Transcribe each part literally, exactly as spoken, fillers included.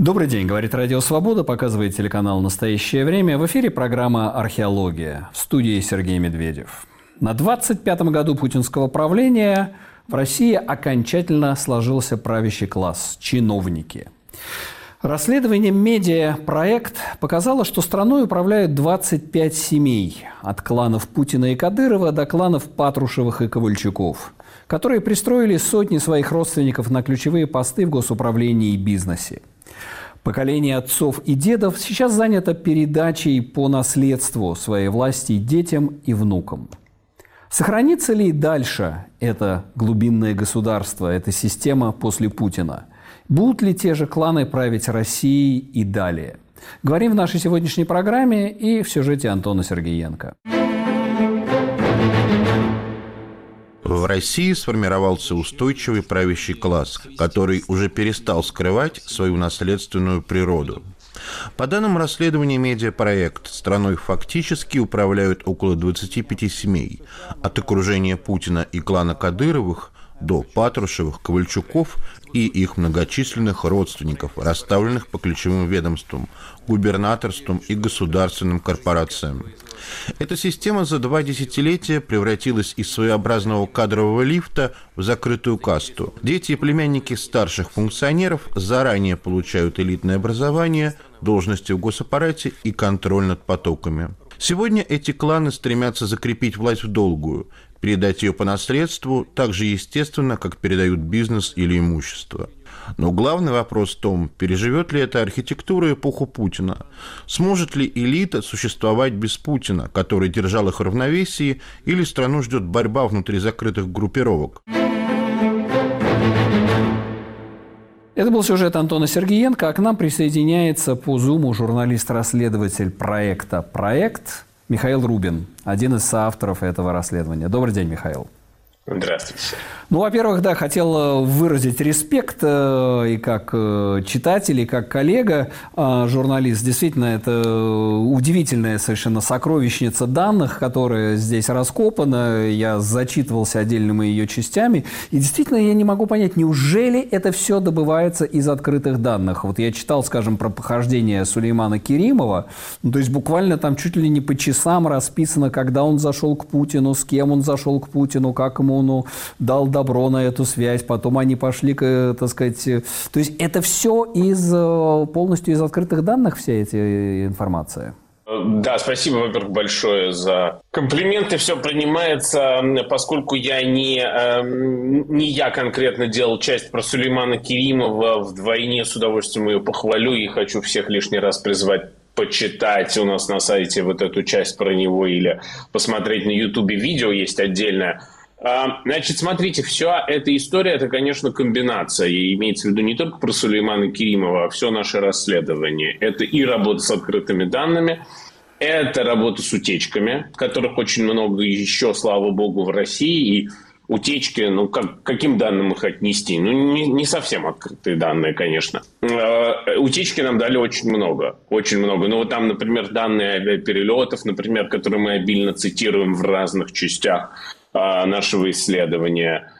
Добрый день, говорит Радио Свобода, показывает телеканал «Настоящее время». В эфире программа «Археология». В студии Сергей Медведев. На двадцать пятом году путинского правления в России окончательно сложился правящий класс – чиновники. Расследование «Медиа-проект» показало, что страной управляют двадцать пять семей – от кланов Путина и Кадырова до кланов Патрушевых и Ковальчуков, которые пристроили сотни своих родственников на ключевые посты в госуправлении и бизнесе. Поколение отцов и дедов сейчас занято передачей по наследству своей власти детям и внукам. Сохранится ли дальше это глубинное государство, эта система после Путина? Будут ли те же кланы править Россией и далее? Говорим в нашей сегодняшней программе и в сюжете Антона Сергеенко. В России сформировался устойчивый правящий класс, который уже перестал скрывать свою наследственную природу. По данным расследования «Медиа-проект», страной фактически управляют около двадцати пяти семей, от окружения Путина и клана Кадыровых до Патрушевых, Ковальчуков и их многочисленных родственников, расставленных по ключевым ведомствам, губернаторствам и государственным корпорациям. Эта система за два десятилетия превратилась из своеобразного кадрового лифта в закрытую касту. Дети и племянники старших функционеров заранее получают элитное образование, должности в госаппарате и контроль над потоками. Сегодня эти кланы стремятся закрепить власть в долгую, передать ее по наследству так же естественно, как передают бизнес или имущество. Но главный вопрос в том, переживет ли эта архитектура эпоху Путина? Сможет ли элита существовать без Путина, который держал их в равновесии, или страну ждет борьба внутри закрытых группировок? Это был сюжет Антона Сергеенко, а к нам присоединяется по Зуму журналист-расследователь проекта «Проект» Михаил Рубин, один из соавторов этого расследования. Добрый день, Михаил. Здравствуйте. Ну, во-первых, да, хотел выразить респект э, и как э, читатель, и как коллега, э, журналист. Действительно, это удивительная совершенно сокровищница данных, которая здесь раскопана. Я зачитывался отдельными ее частями. И действительно, я не могу понять, неужели это все добывается из открытых данных? Вот я читал, скажем, про похождение Сулеймана Керимова. Ну, то есть буквально там чуть ли не по часам расписано, когда он зашел к Путину, с кем он зашел к Путину, как ему ну, дал добро на эту связь, потом они пошли, так сказать... То есть это все из, полностью из открытых данных, вся эта информация? Да, спасибо, во-первых, большое за комплименты. Все принимается, поскольку я не, не я конкретно делал часть про Сулеймана Керимова, вдвойне с удовольствием ее похвалю и хочу всех лишний раз призвать почитать у нас на сайте вот эту часть про него или посмотреть на Ютубе видео есть отдельное. Значит, смотрите, вся эта история, это, конечно, комбинация. И имеется в виду не только про Сулеймана Керимова, а все наше расследование. Это и работа с открытыми данными, это работа с утечками, которых очень много еще, слава богу, в России. И утечки, ну, как, каким данным их отнести? Ну, не, не совсем открытые данные, конечно. Утечки нам дали очень много, очень много. Ну, вот там, например, данные авиаперелетов, например, которые мы обильно цитируем в разных частях нашего исследования.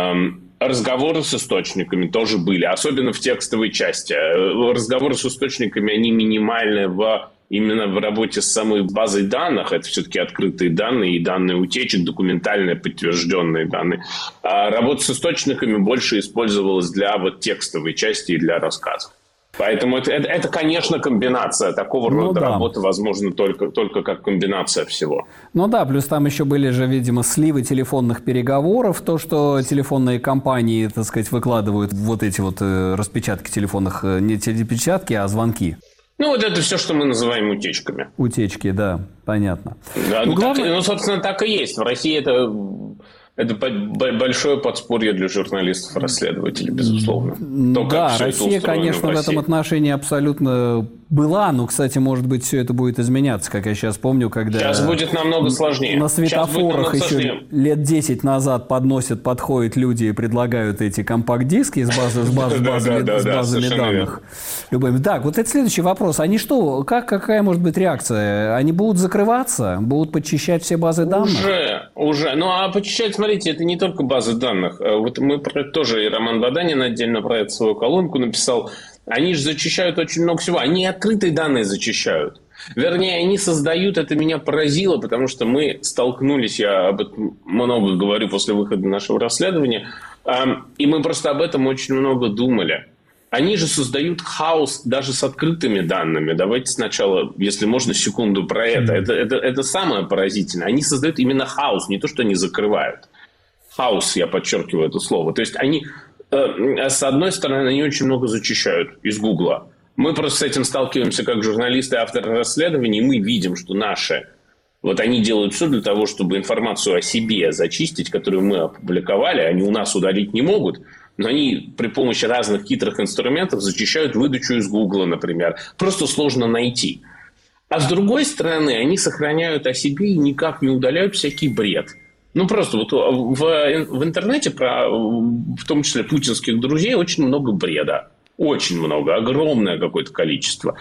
Разговоры с источниками тоже были, особенно в текстовой части. Разговоры с источниками, они минимальны в, именно в работе с самой базой данных. Это все-таки открытые данные и данные утечек, документальные, подтвержденные данные. А работа с источниками больше использовалась для вот текстовой части и для рассказов. Поэтому это, это, это, конечно, комбинация. Такого ну, рода да. работа возможна только, только как комбинация всего. Ну да, плюс там еще были же, видимо, сливы телефонных переговоров. То, что телефонные компании, так сказать, выкладывают вот эти вот распечатки телефонных, не телепечатки, а звонки. Ну, вот это все, что мы называем утечками. Утечки, да, понятно. Да, ну, ну, главное... так, ну, собственно, так и есть. В России это... Это большое подспорье для журналистов-расследователей, безусловно. То, да, Россия, конечно, в, в этом отношении абсолютно была. Но, кстати, может быть, все это будет изменяться, как я сейчас помню, когда... Сейчас будет намного сложнее. На светофорах еще сложнее. Лет десять назад подносят, подходят люди и предлагают эти компакт-диски с базами данных. Любыми. Так, вот это следующий вопрос. Они что, как, какая может быть реакция? Они будут закрываться? Будут подчищать все базы данных? Уже, уже. Ну, а подчищать, смотрите, это не только базы данных. Вот мы тоже, и Роман Баданин отдельно про это свою колонку написал. Они же зачищают очень много всего. Они открытые данные зачищают. Вернее, они создают, это меня поразило, потому что мы столкнулись, я об этом много говорю после выхода нашего расследования, и мы просто об этом очень много думали. Они же создают хаос даже с открытыми данными. Давайте сначала, если можно, секунду про это. Это, это, это самое поразительное. Они создают именно хаос, не то, что они закрывают. Хаос, я подчеркиваю это слово. То есть они, э, с одной стороны, они очень много зачищают из Гугла. Мы просто с этим сталкиваемся как журналисты и авторы расследований, и мы видим, что наши, вот они делают все для того, чтобы информацию о себе зачистить, которую мы опубликовали, они у нас удалить не могут, но они при помощи разных хитрых инструментов зачищают выдачу из Гугла, например. Просто сложно найти. А с другой стороны, они сохраняют о себе и никак не удаляют всякий бред. Ну, просто вот в, в интернете, про, в том числе путинских друзей, очень много бреда. Очень много, огромное какое-то количество.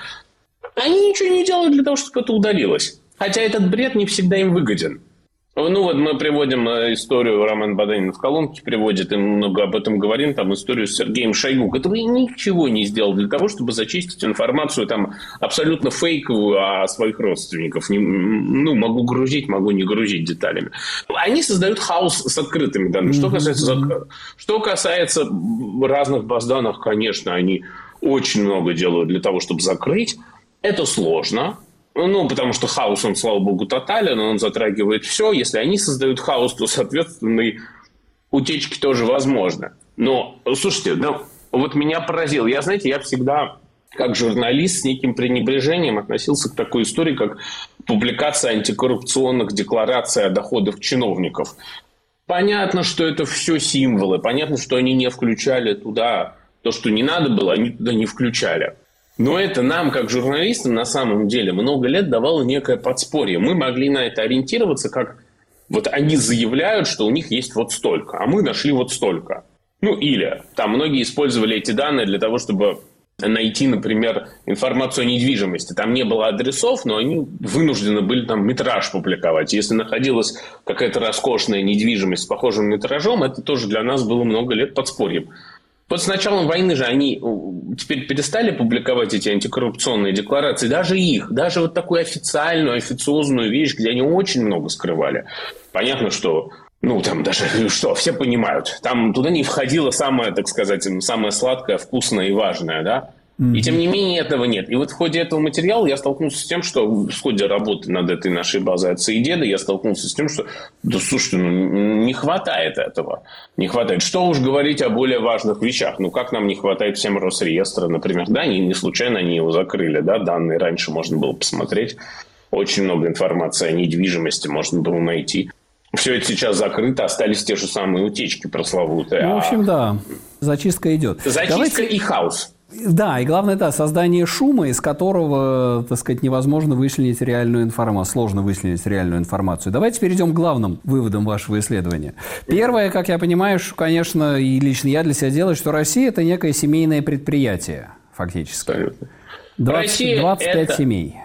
Они ничего не делают для того, чтобы это удалилось. Хотя этот бред не всегда им выгоден. Ну, вот мы приводим историю, Роман Баданин в колонке приводит, и мы много об этом говорим, там историю с Сергеем Шойгу, который ничего не сделал для того, чтобы зачистить информацию там абсолютно фейковую о своих родственниках. Не, ну, могу грузить, могу не грузить деталями. Они создают хаос с открытыми данными. Что касается, что касается разных баз данных, конечно, они очень много делают для того, чтобы закрыть. Это сложно. Ну, потому что хаос, он, слава богу, тотален, он затрагивает все. Если они создают хаос, то, соответственно, и утечки тоже возможны. Но, слушайте, да, вот меня поразило. Я, знаете, я всегда, как журналист, с неким пренебрежением относился к такой истории, как публикация антикоррупционных деклараций о доходах чиновников. Понятно, что это все символы. Понятно, что они не включали туда то, что не надо было, они туда не включали. Но это нам, как журналистам, на самом деле много лет давало некое подспорье. Мы могли на это ориентироваться, как вот они заявляют, что у них есть вот столько, а мы нашли вот столько. Ну или там многие использовали эти данные для того, чтобы найти, например, информацию о недвижимости. Там не было адресов, но они вынуждены были там метраж публиковать. Если находилась какая-то роскошная недвижимость с похожим метражом, это тоже для нас было много лет подспорьем. Вот с началом войны же они теперь перестали публиковать эти антикоррупционные декларации. Даже их, даже вот такую официальную, официозную вещь, где они очень много скрывали. Понятно, что, ну, там даже, что, все понимают. Там туда не входило самое, так сказать, самое сладкое, вкусное и важное, да? И тем не менее этого нет. И вот в ходе этого материала я столкнулся с тем, что в ходе работы над этой нашей базой отца и деда я столкнулся с тем, что, да слушайте, ну не хватает этого. Не хватает. Что уж говорить о более важных вещах. Ну как нам не хватает всем Росреестра, например. Да, не, не случайно они его закрыли. Да? Данные раньше можно было посмотреть. Очень много информации о недвижимости можно было найти. Все это сейчас закрыто, остались те же самые утечки пресловутые. Ну, в общем, да, зачистка идет. Зачистка Давайте... и хаос. Да, и главное, да, создание шума, из которого, так сказать, невозможно вычленить реальную информацию, сложно вычленить реальную информацию. Давайте перейдем к главным выводам вашего исследования. Первое, как я понимаю, что, конечно, и лично я для себя делаю, что Россия – это некое семейное предприятие, фактически. двадцать, двадцать пять это... семей.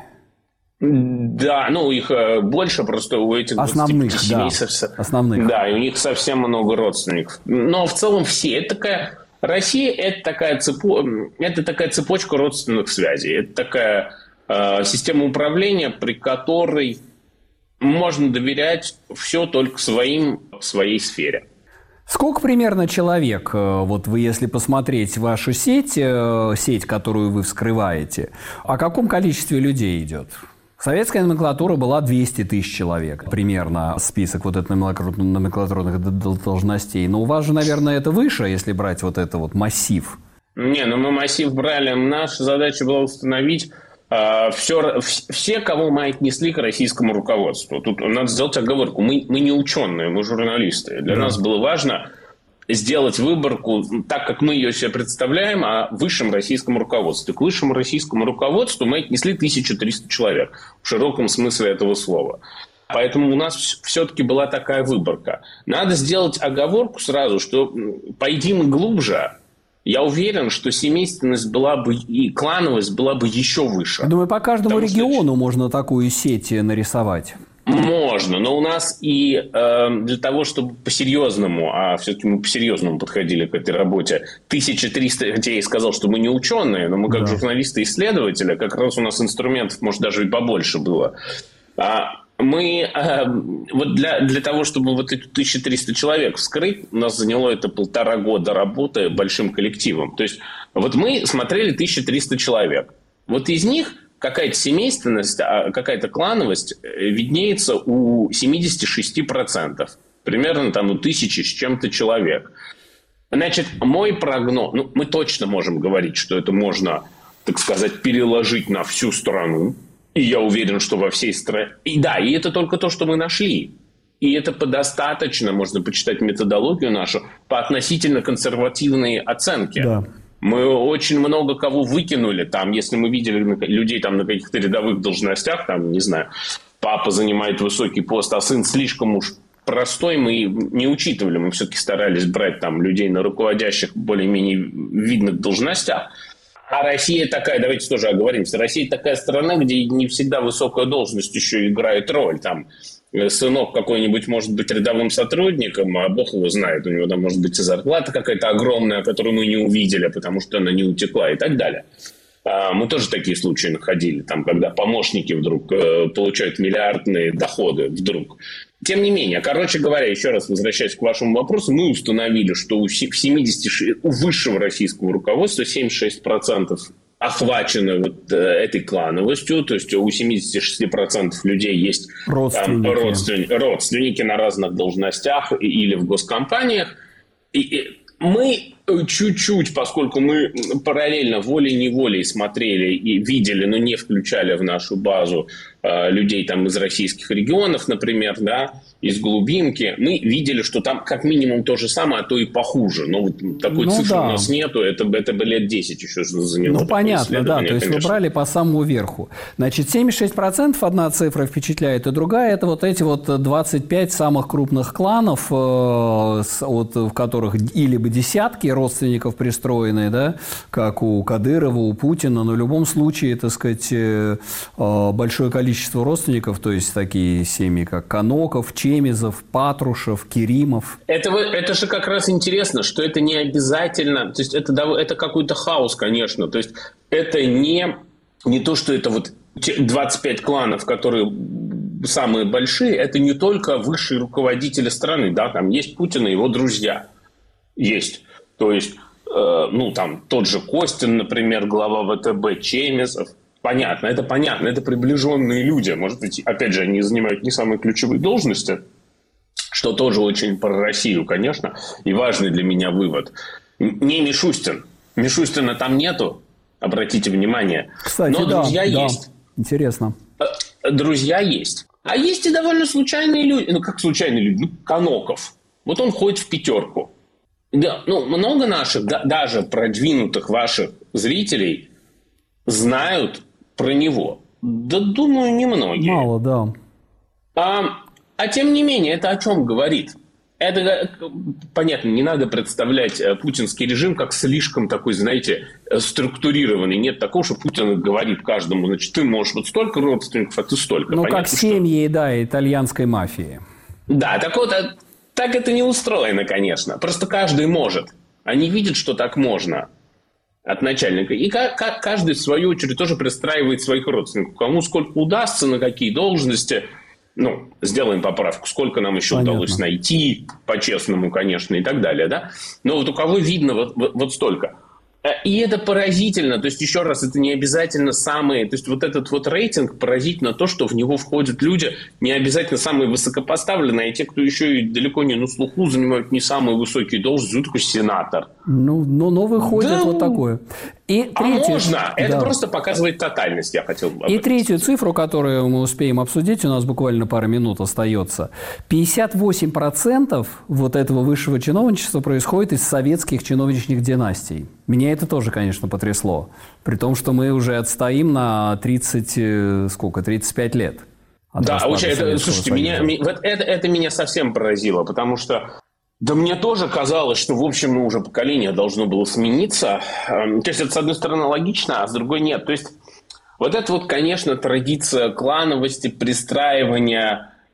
Да, ну их больше, просто у этих основных, семей да, совсем... основных. Да, и у них совсем много родственников. Но в целом все. Это такая... Россия – это такая, цепо... это такая цепочка родственных связей. Это такая э, система управления, при которой можно доверять все только своим, своей сфере. Сколько примерно человек, вот вы, если посмотреть вашу сеть, сеть, которую вы вскрываете, о каком количестве людей идет? Советская номенклатура была двести тысяч человек, примерно список вот этих номенклатурных должностей. Но у вас же, наверное, это выше, если брать вот это вот массив. Не, ну мы массив брали. Наша задача была установить э, все, все, кого мы отнесли к российскому руководству. Тут надо сделать оговорку. Мы, мы не ученые, мы журналисты. Для да. нас было важно сделать выборку так, как мы ее себе представляем, о высшем российском руководстве. К высшему российскому руководству мы отнесли тысячу триста человек в широком смысле этого слова. Поэтому у нас все-таки была такая выборка. Надо сделать оговорку сразу, что пойди мы глубже, я уверен, что семейственность была бы и клановость была бы еще выше. Думаю, по каждому Потому региону что... можно такую сеть нарисовать. Можно, но у нас и э, для того, чтобы по-серьезному, а все-таки мы по-серьезному подходили к этой работе, тысяча триста, хотя я и сказал, что мы не ученые, но мы как да. журналисты-исследователи, как раз у нас инструментов, может, даже и побольше было. А мы, э, вот для, для того, чтобы вот эти тысяча триста человек вскрыть, у нас заняло это полтора года работы большим коллективом. То есть вот мы смотрели тысячу триста человек. Вот из них какая-то семейственность, какая-то клановость виднеется у семьдесят шесть процентов. Примерно там у тысячи с чем-то человек. Значит, мой прогноз... Ну, мы точно можем говорить, что это можно, так сказать, переложить на всю страну. И я уверен, что во всей стране... И да, и это только то, что мы нашли. И это подостаточно, можно почитать методологию нашу, по относительно консервативной оценке. Да. Мы очень много кого выкинули. Там, если мы видели людей там, на каких-то рядовых должностях, там, не знаю, папа занимает высокий пост, а сын слишком уж простой, мы не учитывали. Мы все-таки старались брать там, людей на руководящих, более-менее видных должностях. А Россия такая, давайте тоже оговоримся, Россия такая страна, где не всегда высокая должность еще играет роль. Там сынок какой-нибудь может быть рядовым сотрудником, а бог его знает, у него там может быть и зарплата какая-то огромная, которую мы не увидели, потому что она не утекла и так далее. Мы тоже такие случаи находили, там, когда помощники вдруг получают миллиардные доходы вдруг. Тем не менее, короче говоря, еще раз возвращаясь к вашему вопросу, мы установили, что у семидесяти у высшего российского руководства семьдесят шесть процентов охвачены вот этой клановостью, то есть у семидесяти шести процентов людей есть родственники. Там, родственники, родственники на разных должностях или в госкомпаниях. И, и мы чуть-чуть, поскольку мы параллельно волей-неволей смотрели и видели, но не включали в нашу базу э, людей там из российских регионов, например, да, из глубинки, мы видели, что там как минимум то же самое, а то и похуже. Но вот такой ну, цифры да. у нас нету, это, это бы лет десять еще заняло. Ну, понятно, да, то есть конечно. Вы брали по самому верху. Значит, семьдесят шесть процентов одна цифра впечатляет, и другая – это вот эти вот двадцать пять самых крупных кланов, э, с, вот, в которых или бы десятки родственников пристроенные, да, как у Кадырова, у Путина, но в любом случае, так сказать, э, э, большое количество родственников, то есть такие семьи, как Коноков, Чемизов, Патрушев, Керимов. Это, это же как раз интересно, что это не обязательно, то есть это, это какой-то хаос, конечно, то есть это не, не то, что это вот двадцать пять кланов, которые самые большие, это не только высшие руководители страны, да, там есть Путин и его друзья, есть, то есть, э, ну, там тот же Костин, например, глава ВТБ, Чемизов. Понятно, это понятно, это приближенные люди. Может быть, опять же, они занимают не самые ключевые должности, что тоже очень про Россию, конечно, и важный для меня вывод. Не Мишустин. Мишустина там нету, обратите внимание. Кстати, но да, друзья да. есть. Интересно. Друзья есть. А есть и довольно случайные люди. Ну, как случайные люди? Ну, Коноков. Вот он ходит в пятерку. Да, ну, много наших, да, даже продвинутых ваших зрителей знают про него. Да, думаю, немногие. Мало, да. А, а тем не менее, это о чем говорит? Это, понятно, не надо представлять путинский режим как слишком такой, знаете, структурированный. Нет такого, что Путин говорит каждому, значит, ты можешь вот столько родственников, а ты столько. Ну, понятно, как семьи, что... да, итальянской мафии. Да, так вот, так это не устроено, конечно. Просто каждый может. Они видят, что так можно от начальника. И каждый, в свою очередь, тоже пристраивает своих родственников. Кому сколько удастся, на какие должности. Ну, сделаем поправку, сколько нам еще Понятно. удалось найти, по-честному, конечно, и так далее, да. Но вот у кого видно вот, вот, вот столько. И это поразительно, то есть, еще раз, это не обязательно самые, то есть, вот этот вот рейтинг поразительно то, что в него входят люди, не обязательно самые высокопоставленные, а те, кто еще и далеко не на слуху, занимают не самые высокие должности, ну, такой сенатор. Ну, но, но выходит да, вот такое. И а третью... можно, это да. просто показывает тотальность, я хотел бы. И третью цифру, которую мы успеем обсудить, у нас буквально пара минут остается. пятьдесят восемь процентов вот этого высшего чиновничества происходит из советских чиновничных династий. Меня это тоже, конечно, потрясло. При том, что мы уже отстоим на тридцать, сколько, тридцать пять лет. Да, очень, это, слушайте, меня, это, это меня совсем поразило, потому что да мне тоже казалось, что, в общем, ну, уже поколение должно было смениться. То есть, это, с одной стороны, логично, а с другой нет. То есть, вот это вот, конечно, традиция клановости, пристраивания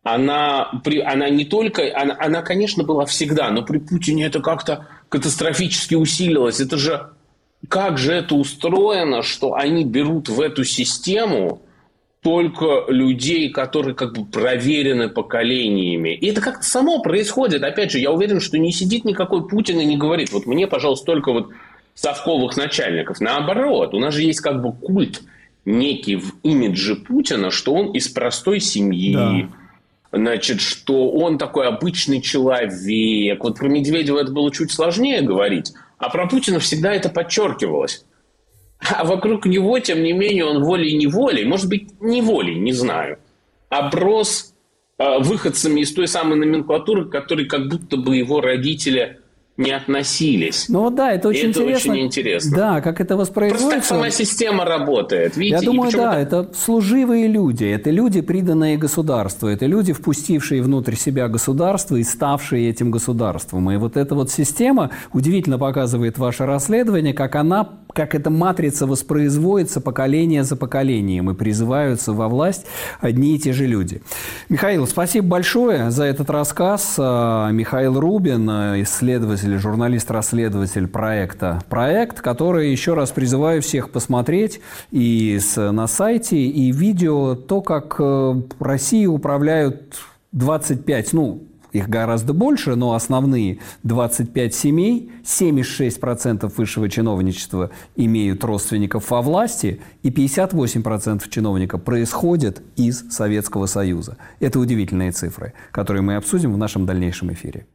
она, при, она не только, она, она, конечно, была всегда, но при Путине это как-то катастрофически усилилось. Это же, как же это устроено, что они берут в эту систему только людей, которые как бы проверены поколениями. И это как-то само происходит. Опять же, я уверен, что не сидит никакой Путин и не говорит, вот мне, пожалуйста, только вот совковых начальников. Наоборот, у нас же есть как бы культ некий в имидже Путина, что он из простой семьи, да. Значит, что он такой обычный человек. Вот про Медведева это было чуть сложнее говорить, а про Путина всегда это подчеркивалось. А вокруг него, тем не менее, он волей-неволей, может быть, неволей, не знаю, оброс э, выходцами из той самой номенклатуры, к которой как будто бы его родители не относились. Ну вот да, это очень это интересно. очень интересно. Да, как это воспроизводится. Просто так сама система работает. Видите? Я думаю, да, это... это служивые люди, это люди, приданные государству, это люди, впустившие внутрь себя государство и ставшие этим государством. И вот эта вот система удивительно показывает ваше расследование, как она, как эта матрица воспроизводится поколение за поколением и призываются во власть одни и те же люди. Михаил, спасибо большое за этот рассказ. Михаил Рубин, исследователь, журналист-расследователь проекта «Проект», который, еще раз призываю всех посмотреть и на сайте, и видео, то, как Россией управляют двадцать пять, ну, их гораздо больше, но основные двадцать пять семей, семьдесят шесть процентов высшего чиновничества имеют родственников во власти, и пятьдесят восемь процентов чиновников происходят из Советского Союза. Это удивительные цифры, которые мы обсудим в нашем дальнейшем эфире.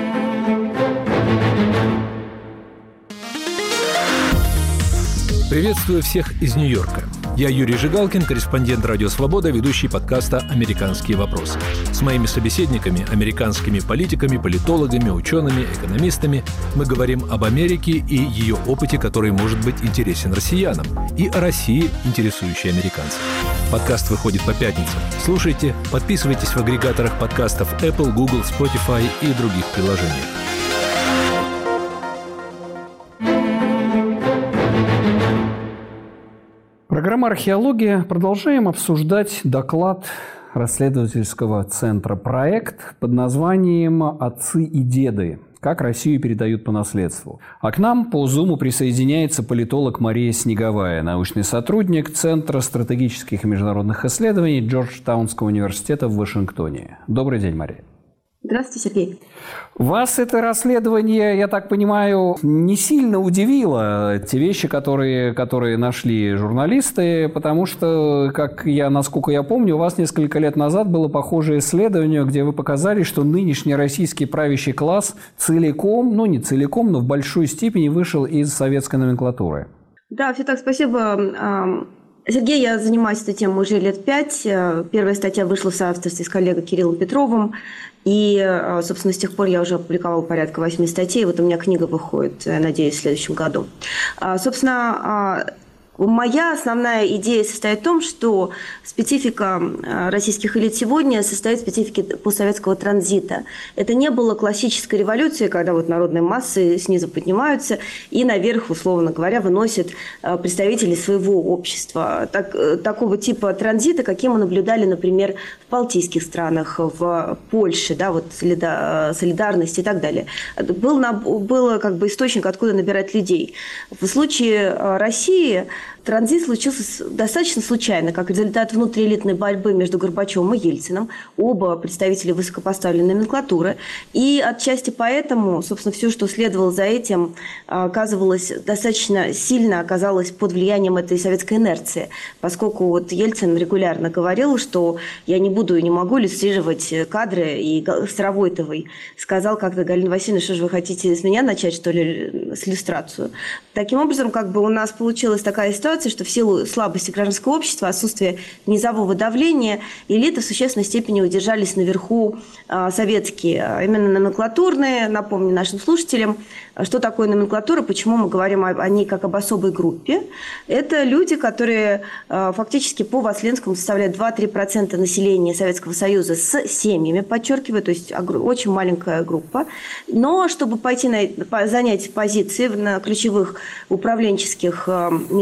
Приветствую всех из Нью-Йорка. Я Юрий Жигалкин, корреспондент «Радио Свобода», ведущий подкаста «Американские вопросы». С моими собеседниками, американскими политиками, политологами, учеными, экономистами мы говорим об Америке и ее опыте, который может быть интересен россиянам, и о России, интересующей американцев. Подкаст выходит по пятницам. Слушайте, подписывайтесь в агрегаторах подкастов Apple, Google, Spotify и других приложениях. Программа «Археология». Продолжаем обсуждать доклад расследовательского центра «Проект» под названием «Отцы и деды. Как Россию передают по наследству». А к нам по Зуму присоединяется политолог Мария Снеговая, научный сотрудник Центра стратегических и международных исследований Джорджтаунского университета в Вашингтоне. Добрый день, Мария. Здравствуйте, Сергей. Вас это расследование, я так понимаю, не сильно удивило, те вещи, которые, которые нашли журналисты, потому что, как я, насколько я помню, у вас несколько лет назад было похожее исследование, где вы показали, что нынешний российский правящий класс целиком, ну не целиком, но в большой степени вышел из советской номенклатуры. Да, все так, спасибо. Сергей, я занимаюсь этой темой уже лет пять. Первая статья вышла в соавторстве с коллегой Кириллом Петровым. И, собственно, с тех пор я уже опубликовала порядка восьми статей. Вот у меня книга выходит, надеюсь, в следующем году. Собственно, моя основная идея состоит в том, что специфика российских элит сегодня состоит в специфике постсоветского транзита. Это не было классической революцией, когда вот народные массы снизу поднимаются и наверх, условно говоря, выносят представителей своего общества. Так, такого типа транзита, каким мы наблюдали, например, в балтийских странах, в Польше, да, вот солидарность и так далее. Был, был как бы источник, откуда набирать людей. В случае России транзит случился достаточно случайно, как результат внутриэлитной борьбы между Горбачевым и Ельциным, оба представители высокопоставленной номенклатуры. И отчасти поэтому, собственно, все, что следовало за этим, оказывалось достаточно сильно оказалось под влиянием этой советской инерции, поскольку вот Ельцин регулярно говорил, что я не буду и не могу иллюстрировать кадры, и Старовойтовой сказал как-то: Галина Васильевна, что же вы хотите с меня начать, что ли, с иллюстрацию? Таким образом, как бы у нас получилась такая ситуация, что в силу слабости гражданского общества, отсутствия низового давления, элиты в существенной степени удержались наверху э, советские, именно номенклатурные. Напомню нашим слушателям, что такое номенклатура, почему мы говорим о, о ней как об особой группе. Это люди, которые э, фактически по Васленскому составляют два-три процента населения Советского Союза с семьями, подчеркиваю, то есть очень маленькая группа. Но чтобы пойти на, занять позиции на ключевых управленческих местах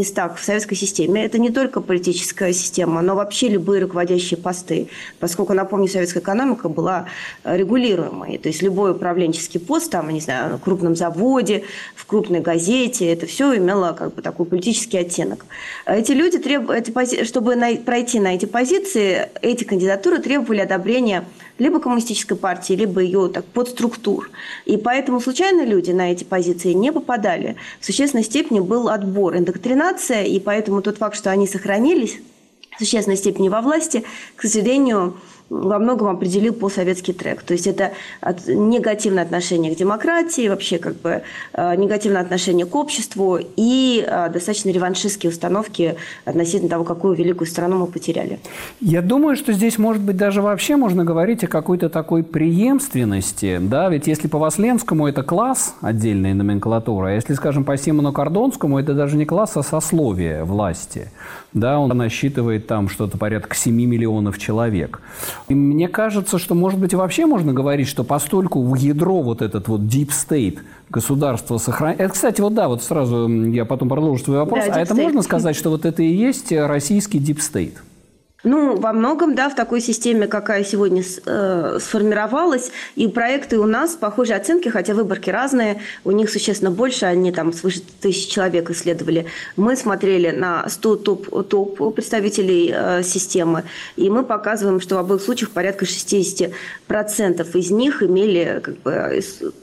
в советской системе. Это не только политическая система, но вообще любые руководящие посты. Поскольку, напомню, советская экономика была регулируемой. То есть любой управленческий пост, там, не знаю, на крупном заводе, в крупной газете, это все имело как бы такой политический оттенок. Эти люди, треб... чтобы пройти на эти позиции, эти кандидатуры требовали одобрения либо коммунистической партии, либо ее так, подструктур. И поэтому случайно люди на эти позиции не попадали. В существенной степени был отбор, индоктринация, и поэтому тот факт, что они сохранились в существенной степени во власти, к сожалению, во многом определил постсоветский трек. То есть это негативное отношение к демократии, вообще как бы негативное отношение к обществу и достаточно реваншистские установки относительно того, какую великую страну мы потеряли. Я думаю, что здесь, может быть, даже вообще можно говорить о какой-то такой преемственности. Да? Ведь если по Васленскому это класс, отдельная номенклатура, а если, скажем, по Симону Кордонскому это даже не класс, а сословие власти. Да? Он насчитывает там что-то порядка семи миллионов человек. И мне кажется, что, может быть, вообще можно говорить, что постольку в ядро вот этот вот deep state государство сохраняет. Это, кстати, вот да, вот сразу я потом продолжу свой вопрос. Да, а это можно сказать, что вот это и есть российский deep state? Ну, во многом, да, в такой системе, какая сегодня э, сформировалась, и проекты у нас похожие оценки, хотя выборки разные, у них существенно больше, они там свыше тысячи человек исследовали. Мы смотрели на сто топ, топ представителей э, системы, и мы показываем, что в обоих случаях порядка шестьдесят процентов из них имели как бы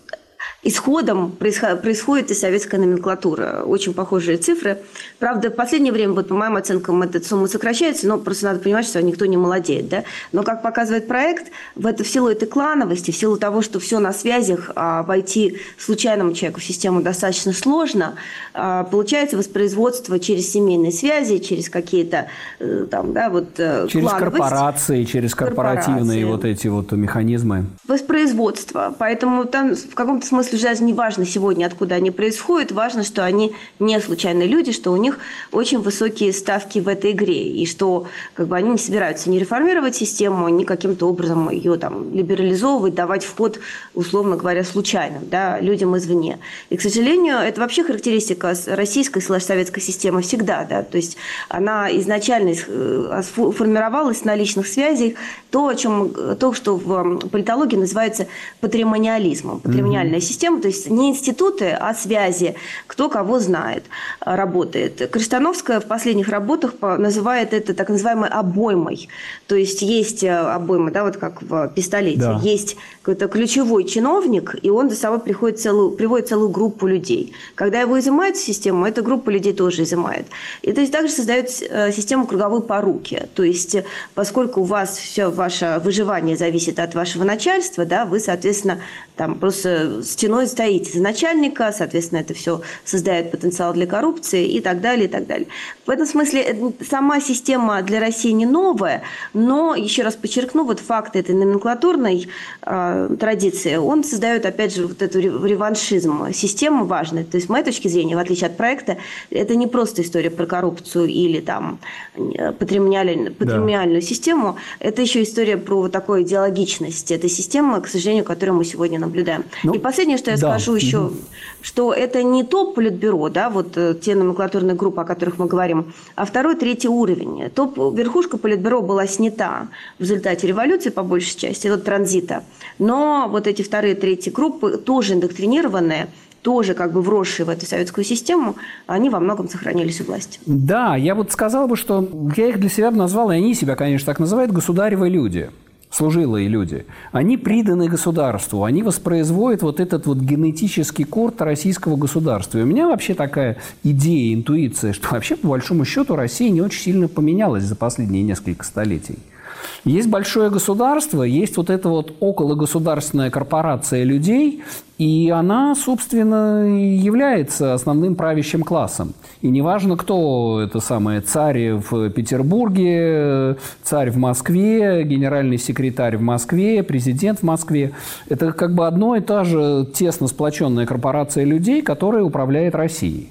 исходом происходит и советская номенклатура. Очень похожие цифры. Правда, в последнее время, вот, по моим оценкам, эта сумма сокращается, но просто надо понимать, что никто не молодеет. Да? Но, как показывает проект, в, это, в силу этой клановости, в силу того, что все на связях, а войти случайному человеку в систему достаточно сложно, а, получается воспроизводство через семейные связи, через какие-то там, да, вот, через корпорации, через корпоративные корпорации. Вот эти вот механизмы. Воспроизводство. Поэтому там в каком-то смысле уже даже не важно сегодня, откуда они происходят, важно, что они не случайные люди, что у них очень высокие ставки в этой игре, и что как бы, они не собираются не реформировать систему, ни каким-то образом ее там, либерализовывать, давать вход, условно говоря, случайным, да, людям извне. И, к сожалению, это вообще характеристика российской слэш-советской системы всегда, да, то есть она изначально формировалась на личных связях, то, о чем, то, что в политологии называется патримониализмом, патримониальная mm-hmm. система, то есть не институты, а связи, кто кого знает, работает. Крестановская в последних работах называет это так называемой обоймой, то есть есть обойма, да, вот как в пистолете, да. Есть какой-то ключевой чиновник, и он за собой приходит целую, приводит целую группу людей. Когда его изымают в систему, эта группа людей тоже изымает. И то есть также создает систему круговой поруки, то есть поскольку у вас все ваше выживание зависит от вашего начальства, да, вы, соответственно, там просто стеной стоите за начальника, соответственно, это все создает потенциал для коррупции и так далее, и так далее. В этом смысле сама система для России не новая, но, еще раз подчеркну, вот факт этой номенклатурной э, традиции, он создает, опять же, вот эту реваншизм. Система важная. То есть, с моей точки зрения, в отличие от проекта, это не просто история про коррупцию или там патримониальную, патримониальную да. систему, это еще история про вот такую идеологичность этой системы, к сожалению, которую мы сегодня наблюдаем. Ну, и последнее, что я да. скажу еще, угу. что это не топ политбюро, да, вот те номенклатурные группы, о которых мы говорим, а второй, третий уровень. Топ, верхушка политбюро была снята в результате революции, по большей части, вот транзита. Но вот эти вторые, третьи группы, тоже индоктринированные, тоже как бы вросшие в эту советскую систему, они во многом сохранились у власти. Да, я вот сказал бы, что я их для себя бы назвал, и они себя, конечно, так называют, государевы люди. Служилые люди, они приданы государству, они воспроизводят вот этот вот генетический код российского государства. И у меня вообще такая идея, интуиция, что вообще, по большому счету, Россия не очень сильно поменялась за последние несколько столетий. Есть большое государство, есть вот эта вот окологосударственная корпорация людей, и она, собственно, является основным правящим классом. И неважно, кто это самое, царь в Петербурге, царь в Москве, генеральный секретарь в Москве, президент в Москве. Это как бы одно и та же тесно сплоченная корпорация людей, которая управляет Россией.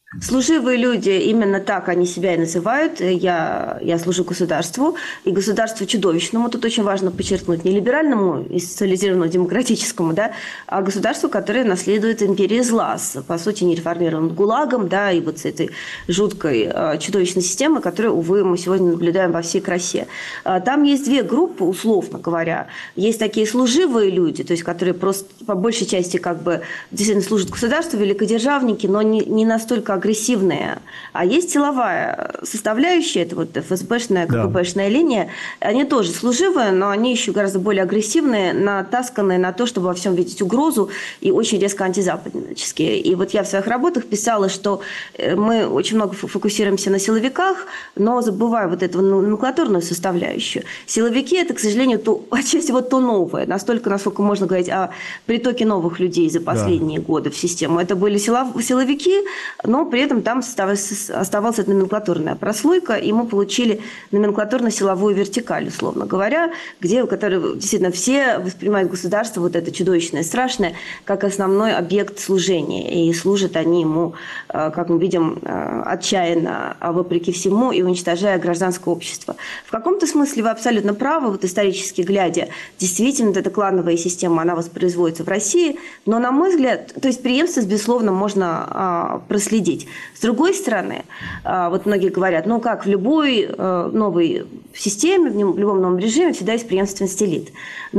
Служивые люди, именно так они себя и называют. Я, я служу государству, и государству чудовищному, тут очень важно подчеркнуть, не либеральному и социализированному демократическому, да, а государству, которое наследует империи зла, с, по сути, нереформированным ГУЛАГом, да, и вот с этой жуткой чудовищной системой, которую, увы, мы сегодня наблюдаем во всей красе. Там есть две группы, условно говоря. Есть такие служивые люди, то есть которые просто по большей части как бы действительно служат государству, великодержавники, но не, не настолько агрессивные. А есть силовая составляющая, это вот эф эс бэшная, ка пэ бэшная да. линия. Они тоже служивые, но они еще гораздо более агрессивные, натасканные на то, чтобы во всем видеть угрозу, и очень резко антизападнические. И вот я в своих работах писала, что мы очень много фокусируемся на силовиках, но забывая вот эту номенклатурную составляющую. Силовики – это, к сожалению, то, отчасти вот то новое. Настолько, насколько можно говорить о притоке новых людей за последние да. годы в систему. Это были силовики, но при этом там оставалась номенклатурная прослойка, и мы получили номенклатурно-силовую вертикаль, условно говоря, где, в которой действительно все воспринимают государство, вот это чудовищное, страшное, как основной объект служения. И служат они ему, как мы видим, отчаянно, вопреки всему, и уничтожая гражданское общество. В каком-то смысле вы абсолютно правы, вот исторически глядя, действительно, вот эта клановая система, она воспроизводится в России, но, на мой взгляд, то есть преемственность, безусловно, можно проследить. С другой стороны, вот многие говорят, ну как в любой новой системе, в любом новом режиме всегда есть преемственность элит.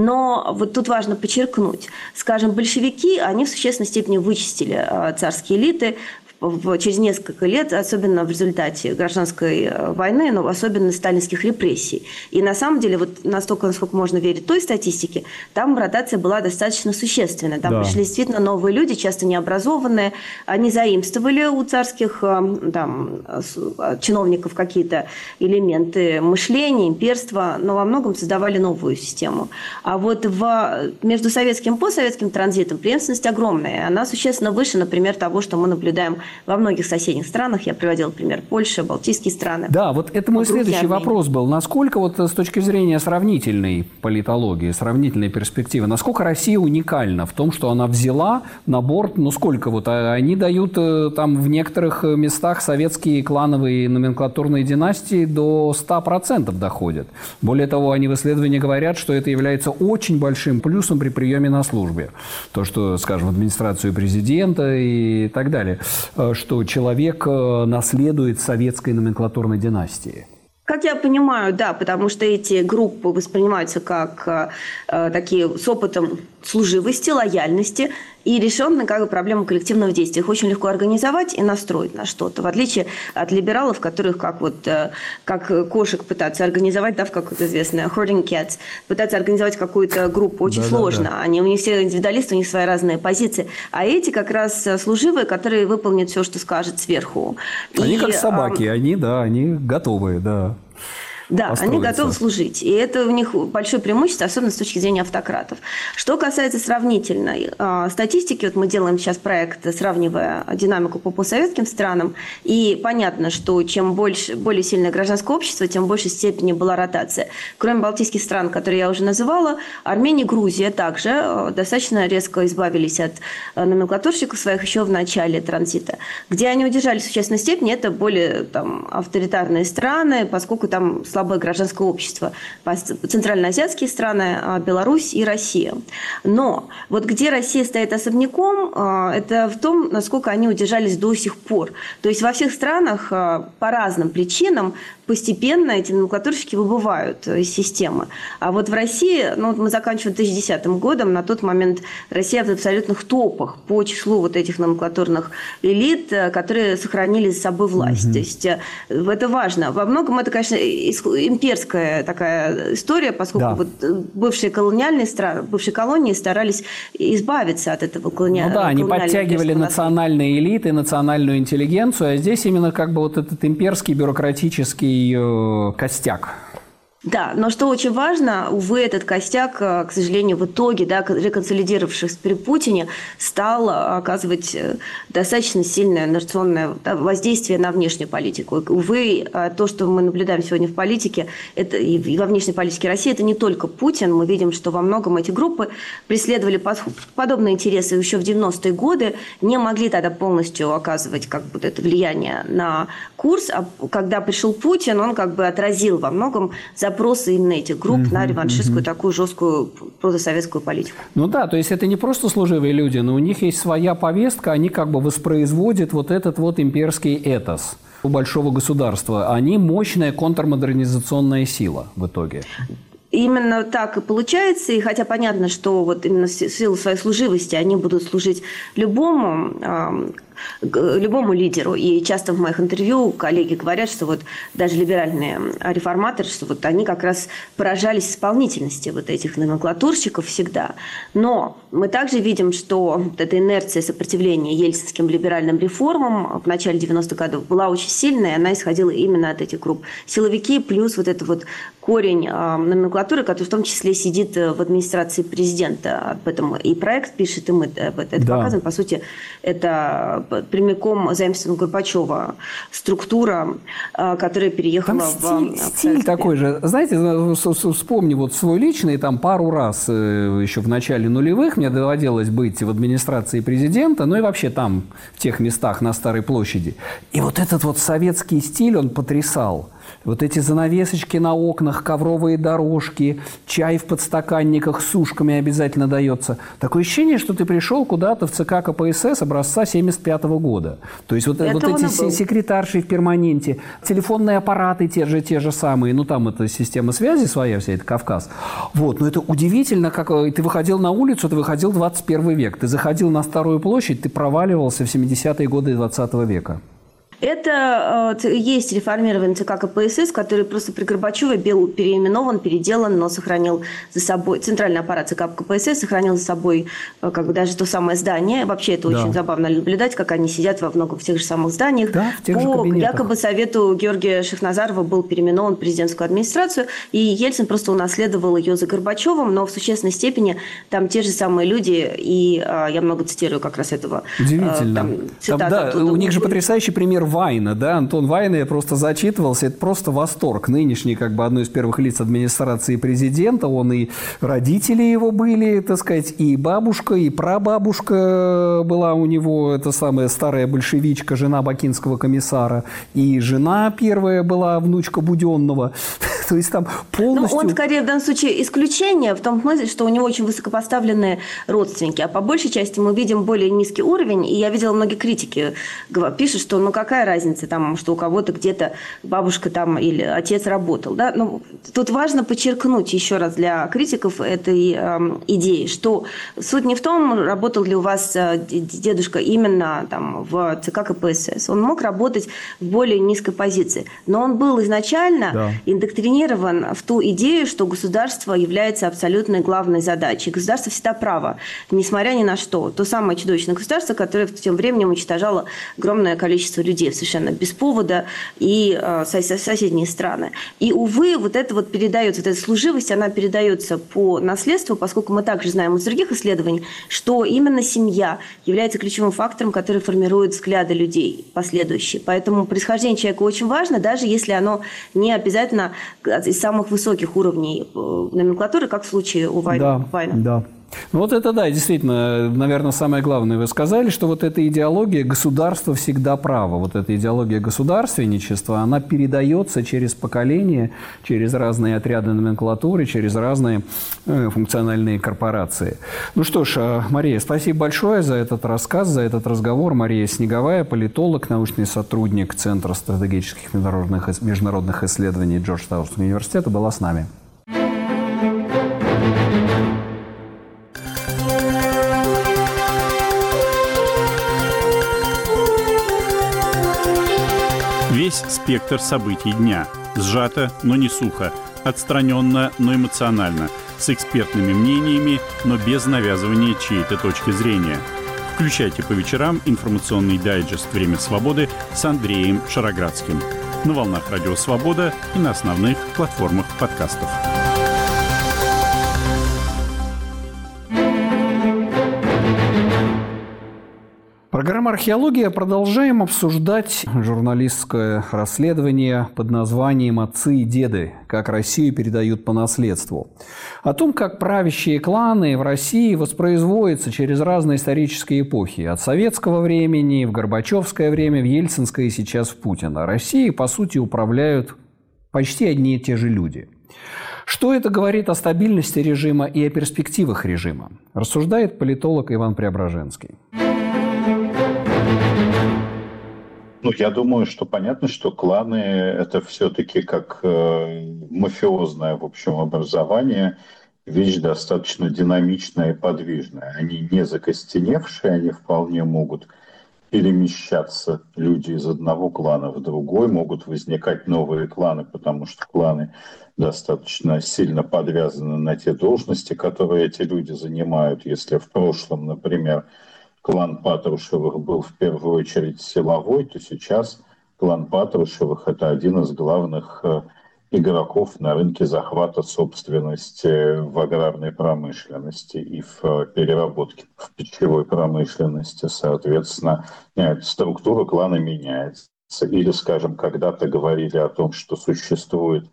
Но вот тут важно подчеркнуть, скажем, большевики, они в существенной степени вычистили царские элиты, через несколько лет, особенно в результате гражданской войны, но особенно сталинских репрессий. И на самом деле, вот настолько, насколько можно верить той статистике, там ротация была достаточно существенная. Там да. пришли действительно новые люди, часто необразованные. Они заимствовали у царских там, чиновников какие-то элементы мышления, имперства, но во многом создавали новую систему. А вот в, между советским и постсоветским транзитом преемственность огромная. Она существенно выше, например, того, что мы наблюдаем во многих соседних странах. Я приводила пример Польши, Балтийские страны. Да, вот это мой следующий Армении. Вопрос был. Насколько вот с точки зрения сравнительной политологии, сравнительной перспективы, насколько Россия уникальна в том, что она взяла на борт, ну сколько вот, они дают там в некоторых местах советские клановые номенклатурные династии до ста процентов доходят. Более того, они в исследовании говорят, что это является очень большим плюсом при приеме на службе. То, что, скажем, в администрацию президента и так далее. Что человек наследует советской номенклатурной династии. Как я понимаю, да, потому что эти группы воспринимаются как э, такие с опытом служивости, лояльности, и решенная как бы проблема коллективного действия. Их очень легко организовать и настроить на что-то, в отличие от либералов, которых как вот э, как кошек пытаться организовать, да, в как вот известное hoarding cats, пытаться организовать какую-то группу очень да, сложно. Да, да. Они, у них все индивидуалисты, у них свои разные позиции. А эти как раз служивые, которые выполнят все, что скажет сверху. Они и, как собаки, э, они, да, они готовые, да. Да, они готовы служить. И это у них большое преимущество, особенно с точки зрения автократов. Что касается сравнительной э, статистики, вот мы делаем сейчас проект, сравнивая динамику по постсоветским странам, и понятно, что чем больше, более сильное гражданское общество, тем в большей степени была ротация. Кроме балтийских стран, которые я уже называла, Армения, Грузия также э, достаточно резко избавились от э, номенклатурщиков своих еще в начале транзита. Где они удержались в существенной степени, это более там, авторитарные страны, поскольку там слабое гражданское общество. Центральноазиатские страны, Беларусь и Россия. Но вот где Россия стоит особняком, это в том, насколько они удержались до сих пор. То есть во всех странах по разным причинам постепенно эти номенклатурщики выбывают из системы. А вот в России, ну, мы заканчиваем две тысячи десятым годом, на тот момент Россия в абсолютных топах по числу вот этих номенклатурных элит, которые сохранили за собой власть. Mm-hmm. То есть это важно. Во многом это, конечно, имперская такая история, поскольку да. вот бывшие колониальные страны, бывшие колонии старались избавиться от этого колониального. Ну да, они подтягивали национальные элиты, национальную интеллигенцию, а здесь именно как бы вот этот имперский бюрократический костяк. Да, но что очень важно, увы, этот костяк, к сожалению, в итоге, да, реконсолидировавшись при Путине, стал оказывать достаточно сильное инерционное воздействие на внешнюю политику. Увы, то, что мы наблюдаем сегодня в политике, это и во внешней политике России, это не только Путин. Мы видим, что во многом эти группы преследовали подобные интересы еще в девяностые годы, не могли тогда полностью оказывать как бы это влияние на курс, а когда пришел Путин, он как бы отразил во многом запросы именно этих групп uh-huh, на реваншистскую uh-huh. такую жесткую протосоветскую политику. Ну да, то есть это не просто служивые люди, но у них есть своя повестка, они как бы воспроизводят вот этот вот имперский этос у большого государства. Они мощная контрмодернизационная сила в итоге. Именно так и получается, и хотя понятно, что вот именно в силу своей служивости они будут служить любому, э, любому лидеру. И часто в моих интервью коллеги говорят, что вот даже либеральные реформаторы, что вот они как раз поражались исполнительности вот этих номенклатурщиков всегда. Но мы также видим, что вот эта инерция сопротивления ельцинским либеральным реформам в начале девяностых годов была очень сильная, и она исходила именно от этих групп. Силовики плюс вот это вот корень э, номенклатуры, который в том числе сидит в администрации президента. Об этом и проект пишет, и мы это да. показываем. По сути, это прямиком заимствована Горбачева структура, э, которая переехала там в... Стиль, стиль такой же. Знаете, вспомни вот свой личный, там пару раз э, еще в начале нулевых мне доводилось быть в администрации президента, ну и вообще там, в тех местах на Старой площади. И вот этот вот советский стиль, он потрясал. Вот эти занавесочки на окнах, ковровые дорожки, чай в подстаканниках с ушками обязательно дается. Такое ощущение, что ты пришел куда-то в ЦК КПСС образца семьдесят пятого года. То есть вот, вот эти с- секретарши в перманенте, телефонные аппараты те же, те же самые. Ну, там это система связи своя вся, это Кавказ. Вот, но это удивительно, как ты выходил на улицу, ты выходил в двадцать первый век. Ты заходил на Старую площадь, ты проваливался в семидесятые годы двадцатого века. Это э, есть реформированный ЦК КПСС, который просто при Горбачеве был переименован, переделан, но сохранил за собой, центральный аппарат ЦК КПСС сохранил за собой э, как бы даже то самое здание. Вообще это да. очень забавно наблюдать, как они сидят во многом в тех же самых зданиях. Да, в тех По же кабинетах. якобы совету Георгия Шахназарова был переименован в президентскую администрацию, и Ельцин просто унаследовал ее за Горбачевым, но в существенной степени там те же самые люди, и э, я много цитирую как раз этого. Удивительно. Э, там, там, да, у них же потрясающий пример Вайна, да, Антон Вайна, я просто зачитывался, это просто восторг. Нынешний, как бы, одно из первых лиц администрации президента, он и родители его были, так сказать, и бабушка, и прабабушка была у него, это самая старая большевичка, жена бакинского комиссара, и жена первая была внучка Буденного. То есть там полностью... Ну, он скорее в данном случае исключение, в том смысле, что у него очень высокопоставленные родственники, а по большей части мы видим более низкий уровень, и я видела многие критики пишут, что ну какая разница, там, что у кого-то где-то бабушка там или отец работал. Да? Ну, тут важно подчеркнуть еще раз для критиков этой э, идеи, что суть не в том, работал ли у вас дедушка именно там, в ЦК КПСС. Он мог работать в более низкой позиции, но он был изначально да. индоктринирован в ту идею, что государство является абсолютной главной задачей. Государство всегда право, несмотря ни на что. То самое чудовищное государство, которое тем временем уничтожало огромное количество людей совершенно без повода и э, соседние страны. И, увы, вот это вот передается, вот эта служивость, она передается по наследству, поскольку мы также знаем из других исследований, что именно семья является ключевым фактором, который формирует взгляды людей последующие. Поэтому происхождение человека очень важно, даже если оно не обязательно из самых высоких уровней номенклатуры, как в случае у Вайна. Да, да. Ну вот это, да, действительно, наверное, самое главное вы сказали, что вот эта идеология государства всегда право. Вот эта идеология государственничества, она передается через поколения, через разные отряды номенклатуры, через разные э, функциональные корпорации. Ну что ж, Мария, спасибо большое за этот рассказ, за этот разговор. Мария Снеговая, политолог, научный сотрудник Центра стратегических международных, международных исследований Джорджтаунского университета, была с нами. Весь спектр событий дня. Сжато, но не сухо. Отстраненно, но эмоционально. С экспертными мнениями, но без навязывания чьей-то точки зрения. Включайте по вечерам информационный дайджест «Время свободы» с Андреем Шароградским. на волнах Радио Свобода и на основных платформах подкастов. Программа «Археология». Продолжаем обсуждать журналистское расследование под названием «Отцы и деды. Как Россию передают по наследству». О том, как правящие кланы в России воспроизводятся через разные исторические эпохи. От советского времени, в горбачевское время, в ельцинское и сейчас в Путина. Россией, по сути, управляют почти одни и те же люди. Что это говорит о стабильности режима и о перспективах режима? Рассуждает политолог Иван Преображенский. Ну, я думаю, что понятно, что кланы – это все-таки как э, мафиозное, в общем, образование, вещь достаточно динамичная и подвижная. Они не закостеневшие, они вполне могут перемещаться, люди из одного клана в другой, могут возникать новые кланы, потому что кланы достаточно сильно подвязаны на те должности, которые эти люди занимают. Если в прошлом, например, клан Патрушевых был в первую очередь силовой, то сейчас клан Патрушевых – это один из главных игроков на рынке захвата собственности в аграрной промышленности и в переработке в пищевой промышленности. Соответственно, структура клана меняется. Или, скажем, когда-то говорили о том, что существует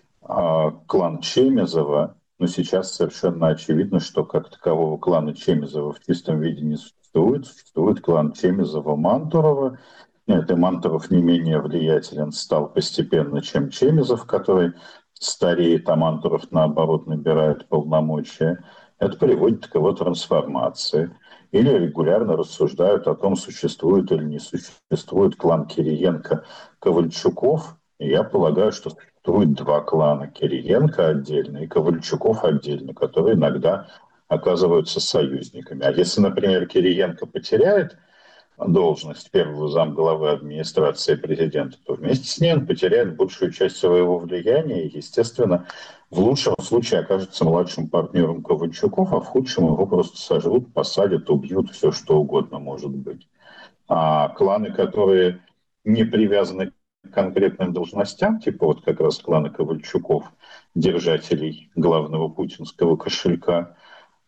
клан Чемизова, но сейчас совершенно очевидно, что как такового клана Чемизова в чистом виде не существует. Существует клан Чемизова-Мантурова. Нет, и Мантуров не менее влиятелен стал постепенно, чем Чемизов, который стареет, а Мантуров, наоборот, набирает полномочия. Это приводит к его трансформации. Или регулярно рассуждают о том, существует или не существует клан Кириенко-Ковальчуков. И я полагаю, что существует два клана: Кириенко отдельно и Ковальчуков отдельно, которые иногда оказываются союзниками. А если, например, Кириенко потеряет должность первого замглавы администрации президента, то вместе с ней он потеряет большую часть своего влияния и, естественно, в лучшем случае окажется младшим партнером Ковальчуков, а в худшем его просто сожрут, посадят, убьют, все что угодно может быть. А кланы, которые не привязаны к конкретным должностям, типа вот как раз клана Ковальчуков, держателей главного путинского кошелька,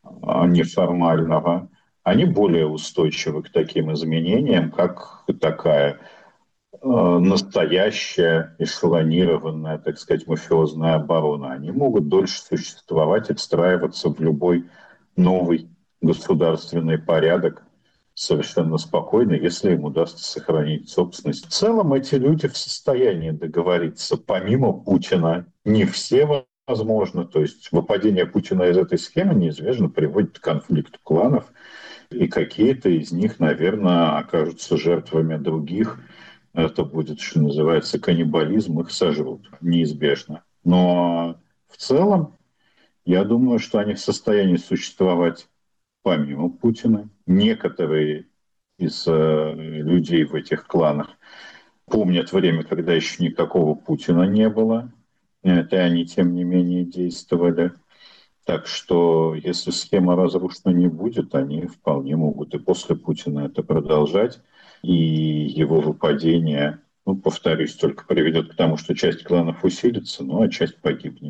неформального, они более устойчивы к таким изменениям, как такая э, настоящая эшелонированная, так сказать, мафиозная оборона. Они могут дольше существовать и встраиваться в любой новый государственный порядок совершенно спокойно, если им удастся сохранить собственность. В целом эти люди в состоянии договориться, помимо Путина. Не все возможно, то есть выпадение Путина из этой схемы неизбежно приводит к конфликту кланов, и какие-то из них, наверное, окажутся жертвами других. Это будет, что называется, каннибализм, их сожрут, неизбежно. Но в целом, я думаю, что они в состоянии существовать помимо Путина. Некоторые из э, людей в этих кланах помнят время, когда еще никакого Путина не было. Это они, тем не менее, действовали. Так что, если схема разрушена не будет, они вполне могут и после Путина это продолжать. И его выпадение, ну, повторюсь, только приведет к тому, что часть кланов усилится, ну, а часть погибнет.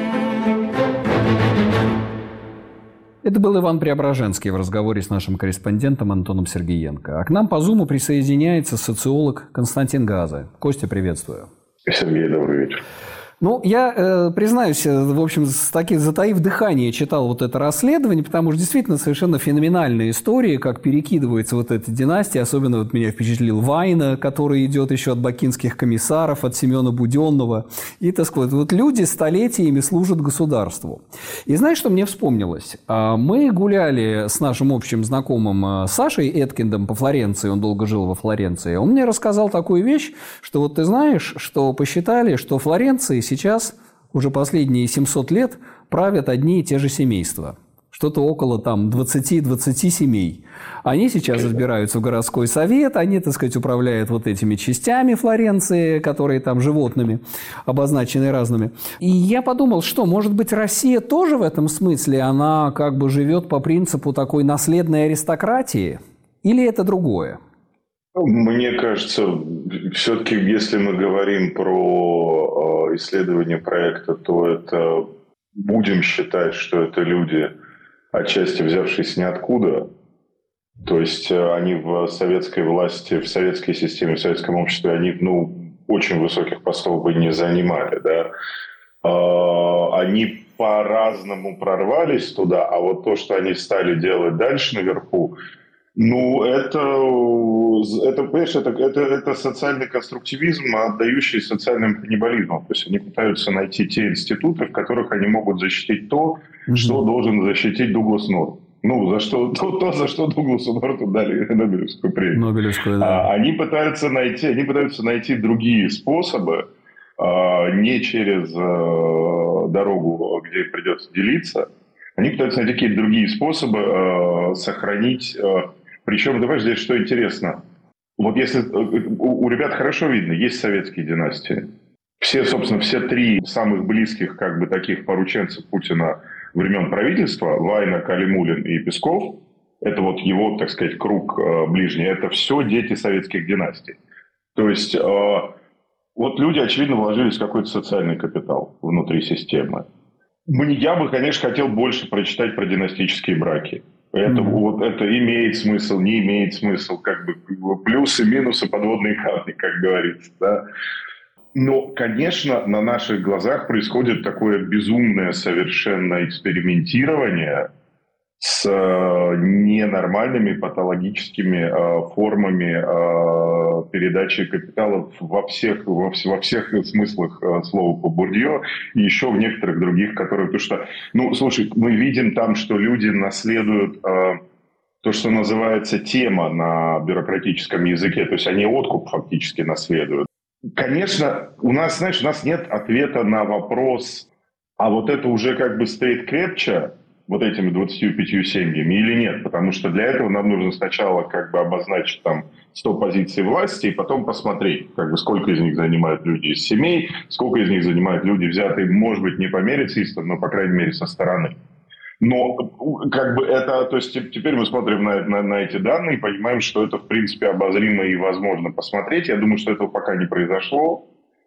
Это был Иван Преображенский в разговоре с нашим корреспондентом Антоном Сергеенко. А к нам по Зуму присоединяется социолог Константин Газа. Костя, приветствую. Сергей, добрый вечер. Ну, я э, признаюсь, в общем, с таки, затаив дыхание читал вот это расследование, потому что действительно совершенно феноменальная история, как перекидывается вот эта династия. Особенно вот меня впечатлил Вайна, который идет еще от бакинских комиссаров, от Семена Буденного. И, так сказать, вот люди столетиями служат государству. И знаешь, что мне вспомнилось? Мы гуляли с нашим общим знакомым Сашей Эткиндом по Флоренции, он долго жил во Флоренции. Он мне рассказал такую вещь, что вот ты знаешь, что посчитали, что Флоренции сейчас уже последние семьсот лет правят одни и те же семейства. Что-то около там двадцати-двадцати семей. Они сейчас избираются в городской совет, они, так сказать, управляют вот этими частями Флоренции, которые там животными, обозначены разными. И я подумал, что, может быть, Россия тоже в этом смысле, она как бы живет по принципу такой наследной аристократии? Или это другое? Мне кажется, все-таки, если мы говорим про исследование проекта, то это будем считать, что это люди, отчасти взявшиеся ниоткуда. То есть они в советской власти, в советской системе, в советском обществе, они, ну, очень высоких постов бы не занимали, да. Они по-разному прорвались туда, а вот то, что они стали делать дальше наверху, ну, это, это, понимаешь, это, это, это социальный конструктивизм, отдающий социальным каннибализмом. То есть они пытаются найти те институты, в которых они могут защитить то, mm-hmm. что должен защитить Дуглас Норт. Ну, за что, то, то, за что Дугласу Норту дали Нобелевскую премию. Нобелевскую, да. а, они, пытаются найти, они пытаются найти другие способы, а, не через а, дорогу, где придется делиться. Они пытаются найти какие-то другие способы а, сохранить... А, Причем, давай здесь что интересно. Вот если у, у ребят хорошо видно, есть советские династии. Все, собственно, все три самых близких, как бы, таких порученцев Путина времен правительства, Вайна, Калимуллин и Песков, это вот его, так сказать, круг э, ближний, это все дети советских династий. То есть э, вот люди, очевидно, вложились в какой-то социальный капитал внутри системы. Я бы, конечно, хотел больше прочитать про династические браки. Это, mm-hmm. вот, это имеет смысл, не имеет смысл, как бы плюсы, минусы, подводные камни, как говорится, да. Но, конечно, на наших глазах происходит такое безумное совершенно экспериментирование с э, ненормальными патологическими э, формами э, передачи капиталов во всех, во, во всех смыслах э, слова по Бурдье и еще в некоторых других, которые... Потому что, ну, слушай, мы видим там, что люди наследуют э, то, что называется тема на бюрократическом языке, то есть они откуп фактически наследуют. Конечно, у нас, знаешь, у нас нет ответа на вопрос, а вот это уже как бы state capture вот этими двадцатью пятью семьями или нет, потому что для этого нам нужно сначала как бы обозначить там сто позиций власти и потом посмотреть, как бы сколько из них занимают люди из семей, сколько из них занимают люди, взятые, может быть, не по мере цистов, но, по крайней мере, со стороны. Но как бы это, то есть теперь мы смотрим на, на, на эти данные и понимаем, что это в принципе обозримо и возможно посмотреть. Я думаю, что этого пока не произошло.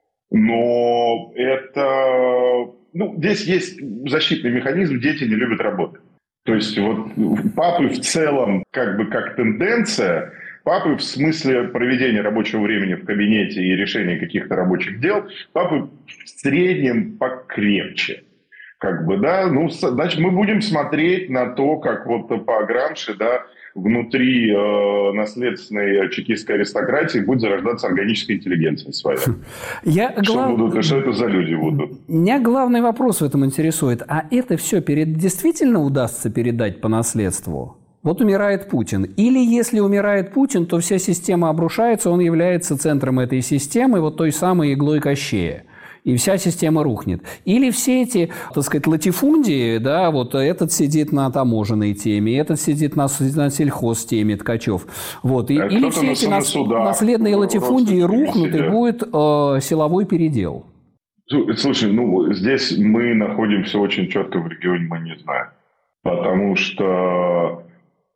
Но это... Ну, здесь есть защитный механизм, дети не любят работать. То есть вот папы в целом, как бы как тенденция, папы в смысле проведения рабочего времени в кабинете и решения каких-то рабочих дел, папы в среднем покрепче. Как бы, да, ну, значит, мы будем смотреть на то, как вот по Грамши, да, внутри э, наследственной чекистской аристократии будет зарождаться органическая интеллигенция своя. Я что, глав... будут, что это за люди будут? Меня главный вопрос в этом интересует. А это все перед... действительно удастся передать по наследству? Вот умирает Путин. Или если умирает Путин, то вся система обрушается, он является центром этой системы, вот той самой иглой Кощея. И вся система рухнет. Или все эти, так сказать, латифундии, да, вот этот сидит на таможенной теме, этот сидит на, на сельхозтеме Ткачев. Вот. И, или все эти нас, суда, наследные латифундии рухнут, сидят. И будет э, силовой передел. Слушай, ну, здесь мы находимся очень четко в регионе, мы не знаем. Потому что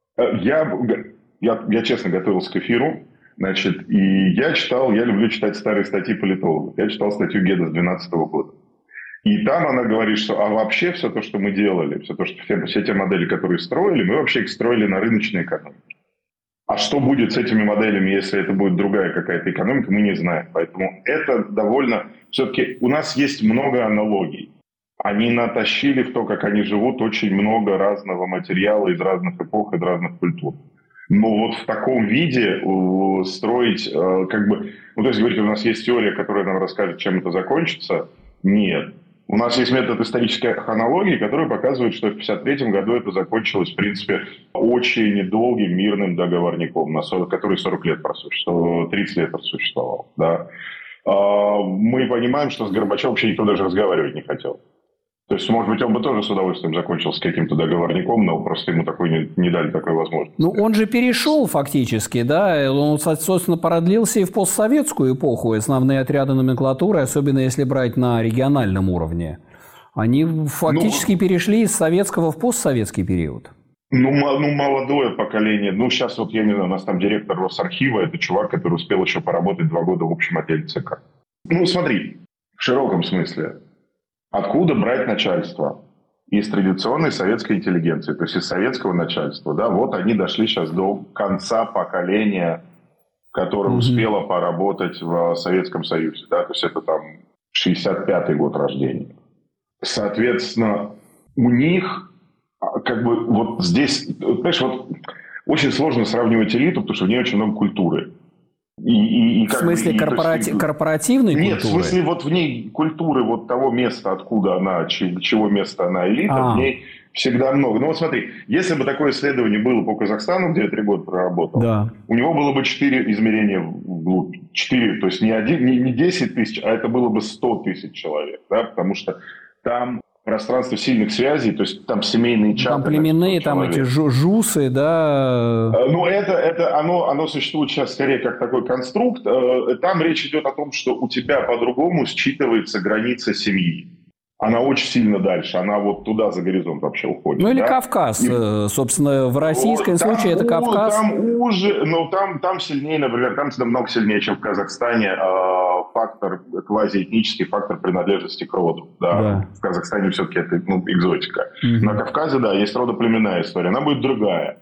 я, я, я честно готовился к эфиру. Значит, и я читал, я люблю читать старые статьи политологов. Я читал статью Геда с две тысячи двенадцатого года. И там она говорит, что а вообще все то, что мы делали, все, то, что, все, все те модели, которые строили, мы вообще их строили на рыночной экономике. А что будет с этими моделями, если это будет другая какая-то экономика, мы не знаем. Поэтому это довольно... Все-таки у нас есть много аналогий. Они натащили в то, как они живут, очень много разного материала из разных эпох, из разных культур. Но вот в таком виде э, строить, э, как бы, ну, то есть говорить, у нас есть теория, которая нам расскажет, чем это закончится. Нет. У нас есть метод исторической хронологии, который показывает, что в пятьдесят третьем году это закончилось, в принципе, очень недолгим мирным договорником, на сорок, который сорок лет просуществовал, тридцать лет просуществовал. Да. А, мы понимаем, что с Горбачевым вообще никто даже разговаривать не хотел. То есть, может быть, он бы тоже с удовольствием закончил с каким-то договорником, но просто ему такой не, не дали такой возможности. Ну, он же перешел фактически, да, он, собственно, продлился и в постсоветскую эпоху. Основные отряды номенклатуры, особенно если брать на региональном уровне, они фактически ну, перешли из советского в постсоветский период. Ну, ну, молодое поколение. Ну, сейчас вот, я не знаю, у нас там директор Росархива, это чувак, который успел еще поработать два года в общем отделе ЦК. Ну, смотри, в широком смысле. Откуда брать начальство? Из традиционной советской интеллигенции, то есть из советского начальства. Да? Вот они дошли сейчас до конца поколения, которое mm-hmm. успело поработать в Советском Союзе. Да? То есть это там шестьдесят пятый год рождения. Соответственно, у них... Как бы вот здесь, понимаешь, вот очень сложно сравнивать элиту, потому что в ней очень много культуры. И, и, и в смысле бы, корпорати... есть, корпоративной нет, культуры? Нет, в смысле вот в ней культуры вот того места, откуда она, чего места она элита, А-а-а. в ней всегда много. Ну вот смотри, если бы такое исследование было по Казахстану, где я три года проработал, да. у него было бы четыре измерения вглубь. четыре, то есть не, один, не, не десять тысяч, а это было бы сто тысяч человек. Да? Потому что там... пространство сильных связей, то есть там семейные чаты. Там племенные, там эти жусы, да. Ну, это, это оно, оно существует сейчас скорее как такой конструкт. Там речь идет о том, что у тебя по-другому считывается граница семьи. Она очень сильно дальше, она вот туда за горизонт вообще уходит. Ну или да? Кавказ, и... собственно, в российском ну, случае это Кавказ. Там уже, но там, там сильнее, например, там намного сильнее, чем в Казахстане, фактор, квазиэтнический фактор принадлежности к роду. Да? Да. В Казахстане все-таки это ну, экзотика. Угу. На Кавказе, да, есть родоплеменная история, она будет другая.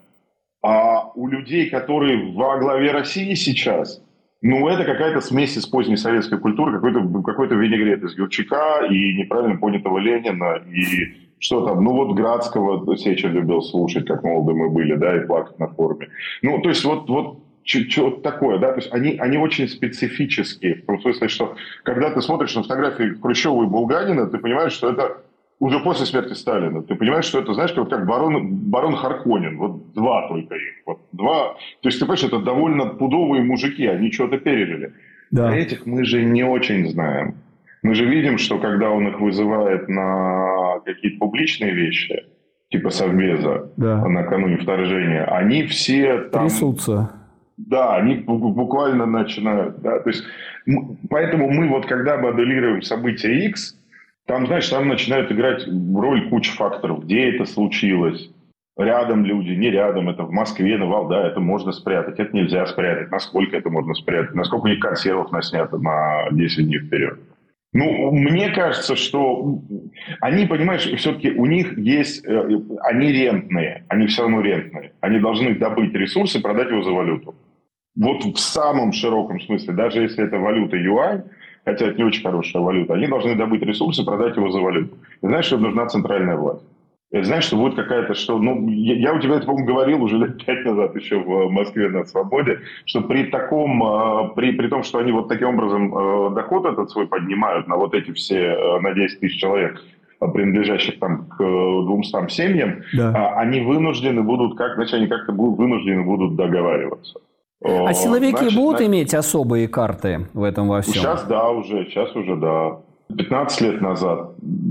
А у людей, которые во главе России сейчас... Ну, это какая-то смесь из поздней советской культуры, какой-то, какой-то винегрет из Гюрчака и неправильно понятого Ленина, и что там, ну вот Градского Сеча любил слушать, как молоды мы были, да, и плакать на форуме. Ну, то есть вот, вот что-то такое, да, то есть они, они очень специфические, в том смысле, что когда ты смотришь на фотографии Хрущева и Булганина, ты понимаешь, что это уже после смерти Сталина. Ты понимаешь, что это, знаешь, как, как барон, барон Харконнен. Вот два только их. Вот два. То есть, ты понимаешь, это довольно пудовые мужики. Они что-то пережили. Да. А этих мы же не очень знаем. Мы же видим, что когда он их вызывает на какие-то публичные вещи, типа Совбеза, да. накануне вторжения, они все там... трясутся. Да, они буквально начинают. Да? То есть, поэтому мы вот когда моделируем события X, там, знаешь, там начинают играть роль куча факторов. Где это случилось? Рядом люди, не рядом. Это в Москве, на Валда. Это можно спрятать, это нельзя спрятать. Насколько это можно спрятать? Насколько у них консервов наснято на десять дней вперед? Ну, мне кажется, что они, понимаешь, все-таки у них есть... Они рентные. Они все равно рентные. Они должны добыть ресурс и продать его за валюту. Вот в самом широком смысле. Даже если это валюта юань, хотя это не очень хорошая валюта, они должны добыть ресурсы и продать его за валюту. И знаешь, что нужна центральная власть. И знаешь, что будет какая-то, что... Ну, я, я у тебя это, по-моему, говорил уже лет пять назад еще в Москве на Свободе, что при таком, при, при том, что они вот таким образом доход этот свой поднимают на вот эти все, на десять тысяч человек, принадлежащих там к двумстам семьям, да. они вынуждены будут, как, значит, они как-то будут вынуждены будут договариваться. А силовики значит, будут значит, иметь особые карты в этом во всем? Сейчас да, уже, сейчас уже да. пятнадцать лет назад.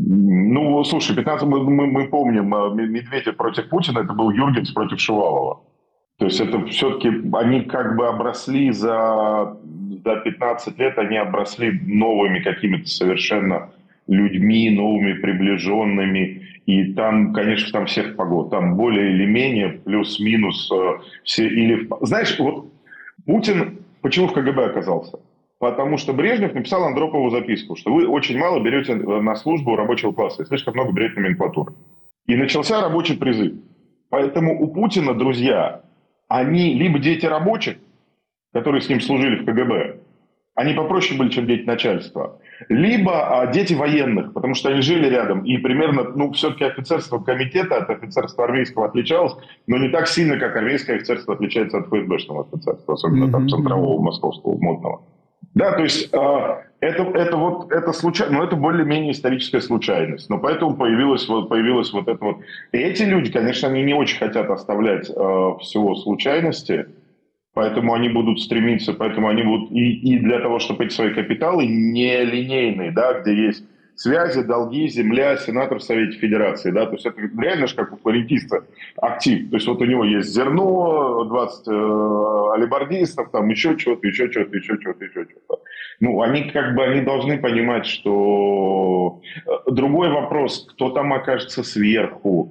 Ну, слушай, пятнадцать мы, мы, мы помним, Медведев против Путина, это был Юргенс против Шувалова. То есть это все-таки, они как бы обросли за, за пятнадцать лет, они обросли новыми какими-то совершенно людьми, новыми приближенными. И там, конечно, там всех погод. Там более или менее, плюс-минус все. Или... Знаешь, вот Путин почему в КГБ оказался? Потому что Брежнев написал Андропову записку, что вы очень мало берете на службу рабочего класса, и слишком много берете номенклатуры. И начался рабочий призыв. Поэтому у Путина, друзья, они либо дети рабочих, которые с ним служили в КГБ, они попроще были, чем дети начальства, либо а, дети военных, потому что они жили рядом. И примерно, ну, все-таки офицерство комитета от офицерства армейского отличалось, но не так сильно, как армейское офицерство отличается от ФСБшного офицерства, особенно mm-hmm. там центрового, московского, модного. Да, то есть э, это, это вот это случайно, но это более-менее историческая случайность. Но поэтому появилась вот, появилась вот это вот. И эти люди, конечно, они не очень хотят оставлять э, всего случайности, поэтому они будут стремиться, поэтому они будут и, и для того, чтобы эти свои капиталы нелинейные, да, где есть связи, долги, земля, сенатор в Совете Федерации, да, то есть это реально же как у флорентиста актив, то есть вот у него есть зерно, двадцать э, алибардистов, там еще что-то, еще что-то, еще что-то, еще что-то. Ну, они как бы, они должны понимать, что другой вопрос, кто там окажется сверху,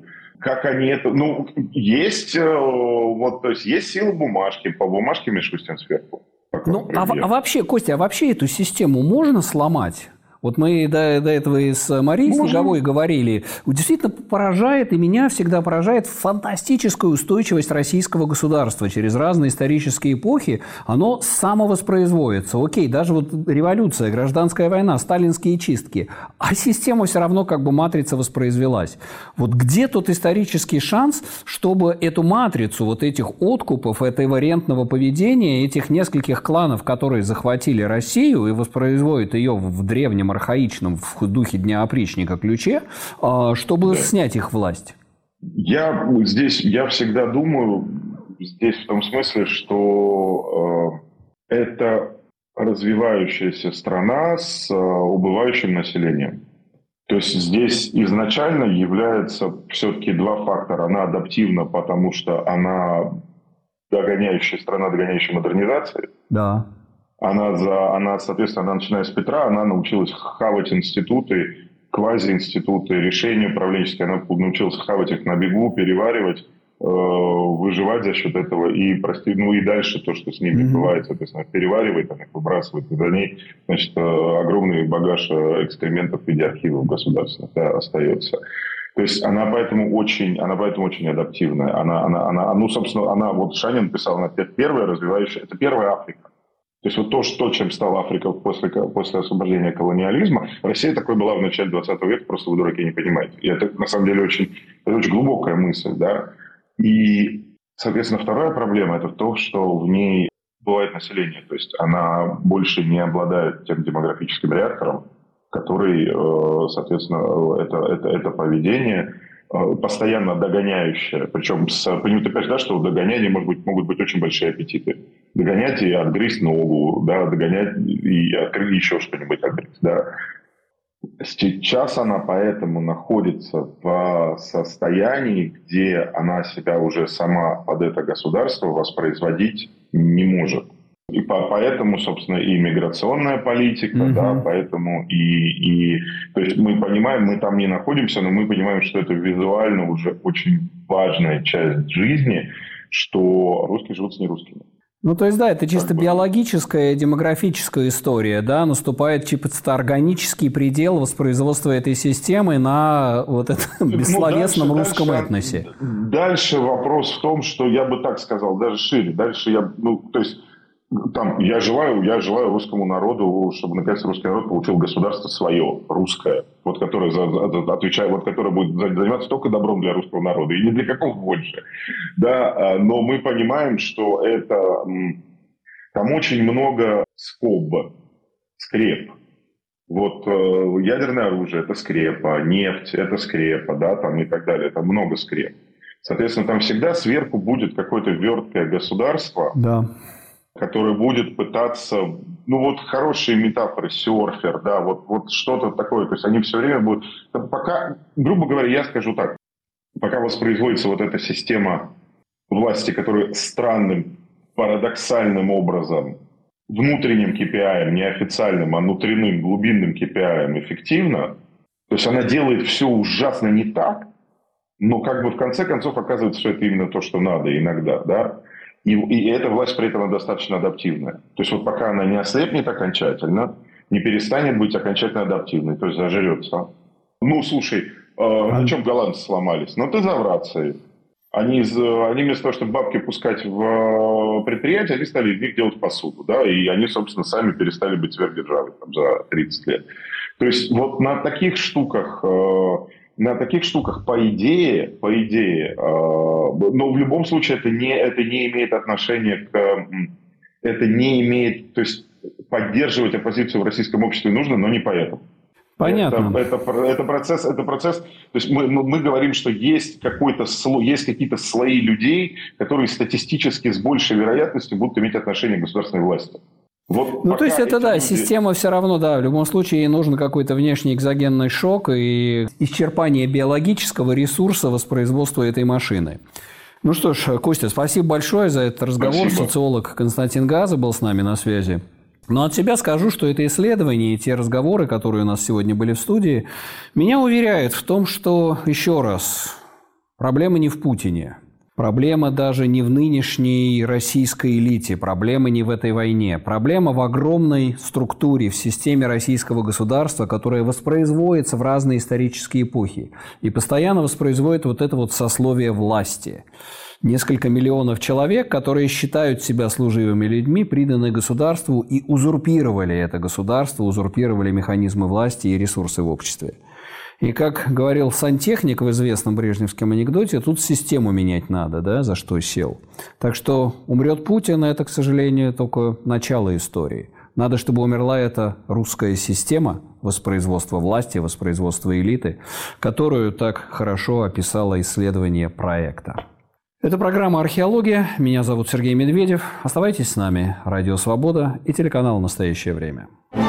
как они это... Ну, есть, вот, то есть, есть сила бумажки, по бумажке Мишустин сверху. Ну, а, а вообще, Костя, а вообще эту систему можно сломать? Вот мы до, до этого и с Марией Снеговой говорили. Действительно поражает, и меня всегда поражает фантастическая устойчивость российского государства. Через разные исторические эпохи оно самовоспроизводится. Окей, даже вот революция, гражданская война, сталинские чистки. А система все равно как бы матрица воспроизвелась. Вот где тот исторический шанс, чтобы эту матрицу вот этих откупов, этого рентного поведения, этих нескольких кланов, которые захватили Россию и воспроизводят ее в древнем архаичном в духе Дня опричника ключе, чтобы да. снять их власть? Я здесь, я всегда думаю, здесь в том смысле, что э, это развивающаяся страна с э, убывающим населением. То есть здесь изначально является все-таки два фактора. Она адаптивна, потому что она догоняющая страна, догоняющая модернизации. Да. Она, за, она, соответственно, она, начиная с Петра, она научилась хавать институты, квазиинституты, решения управленческие. Она научилась хавать их на бегу, переваривать, э, выживать за счет этого. И, прости, ну, и дальше то, что с ними mm-hmm. бывает, соответственно, переваривает, она их выбрасывает. И за ней, значит, огромный багаж экскрементов в виде архивов государственных да, остается. То есть она поэтому очень, она поэтому очень адаптивная. Она, она, она, ну, собственно, она, вот Шанин писал, она первая развивающая, это первая Африка. То есть вот то, что, чем стала Африка после, после освобождения колониализма, Россия такой была в начале двадцатого века, просто вы, дураки, не понимаете. И это, на самом деле, очень, это очень глубокая мысль, да. И, соответственно, вторая проблема – это то, что в ней бывает население. То есть она больше не обладает тем демографическим реактором, который, соответственно, это, это, это поведение постоянно догоняющее. Причем, с, ты понимаешь, да, что у догоняния может быть, могут быть очень большие аппетиты. Догонять и отгрызть ногу, да, догонять и открыть еще что-нибудь отгрызть, да. Сейчас она поэтому находится в состоянии, где она себя уже сама под это государство воспроизводить не может. И по, поэтому, собственно, и миграционная политика, mm-hmm. да, поэтому и, и... То есть мы понимаем, мы там не находимся, но мы понимаем, что это визуально уже очень важная часть жизни, что русские живут с нерусскими. Ну, то есть, да, это чисто биологическая, демографическая история, да, наступает чисто органический предел воспроизводства этой системы на вот этом бессловесном ну, дальше, русском дальше, этносе. Дальше вопрос в том, что я бы так сказал, даже шире. Дальше я, ну, то есть, там, я желаю, я желаю русскому народу, чтобы, наконец, русский народ получил государство свое, русское, вот, которое за, за, отвечает, вот, которое будет заниматься только добром для русского народа, и не для какого больше. Да, но мы понимаем, что это, там очень много скоб, скреп. Вот ядерное оружие – это скрепа, нефть – это скрепа, да, там и так далее, там много скреп. Соответственно, там всегда сверху будет какое-то верткое государство, да. который будет пытаться, ну вот хорошие метафоры, серфер, да, вот, вот что-то такое, то есть они все время будут, пока, грубо говоря, я скажу так, пока воспроизводится вот эта система власти, которая странным, парадоксальным образом, внутренним кей пи ай, не официальным, а внутренним, глубинным кей пи ай эффективно, то есть она делает все ужасно не так, но как бы в конце концов оказывается, что это именно то, что надо иногда, да. И, и эта власть при этом достаточно адаптивная. То есть вот пока она не ослепнет окончательно, не перестанет быть окончательно адаптивной, то есть зажрется. Ну, слушай, э, на чем голландцы сломались? Ну, тезаврации. Они, они вместо того, чтобы бабки пускать в предприятия, они стали из них делать посуду. Да? И они, собственно, сами перестали быть сверхдержавой там, за тридцать лет. То есть вот на таких штуках... Э, На таких штуках, по идее, по идее, э, но в любом случае это не, это не имеет отношения к... Это не имеет... То есть поддерживать оппозицию в российском обществе нужно, но не поэтому. Понятно. Это, это, это, процесс, это процесс... То есть мы, мы говорим, что есть, какой-то слой, есть какие-то слои людей, которые статистически с большей вероятностью будут иметь отношение к государственной власти. Вот ну, то есть это, да, люди... система все равно, да, в любом случае ей нужен какой-то внешний экзогенный шок и исчерпание биологического ресурса воспроизводства этой машины. Ну что ж, Костя, спасибо большое за этот разговор. Спасибо. Социолог Константин Газа был с нами на связи. Но от себя скажу, что это исследование и те разговоры, которые у нас сегодня были в студии, меня уверяют в том, что, еще раз, Проблема не в Путине. Проблема даже не в нынешней российской элите, проблема не в этой войне. Проблема в огромной структуре, в системе российского государства, которая воспроизводится в разные исторические эпохи и постоянно воспроизводит вот это вот сословие власти. Несколько миллионов человек, которые считают себя служивыми людьми, приданы государству и узурпировали это государство, узурпировали механизмы власти и ресурсы в обществе. И, как говорил сантехник в известном брежневском анекдоте, тут систему менять надо, да, за что сел. Так что умрет Путин, это, к сожалению, только начало истории. Надо, чтобы умерла эта русская система воспроизводства власти, воспроизводства элиты, которую так хорошо описало исследование проекта. Это программа «Археология». Меня зовут Сергей Медведев. Оставайтесь с нами. Радио «Свобода» и телеканал «Настоящее время».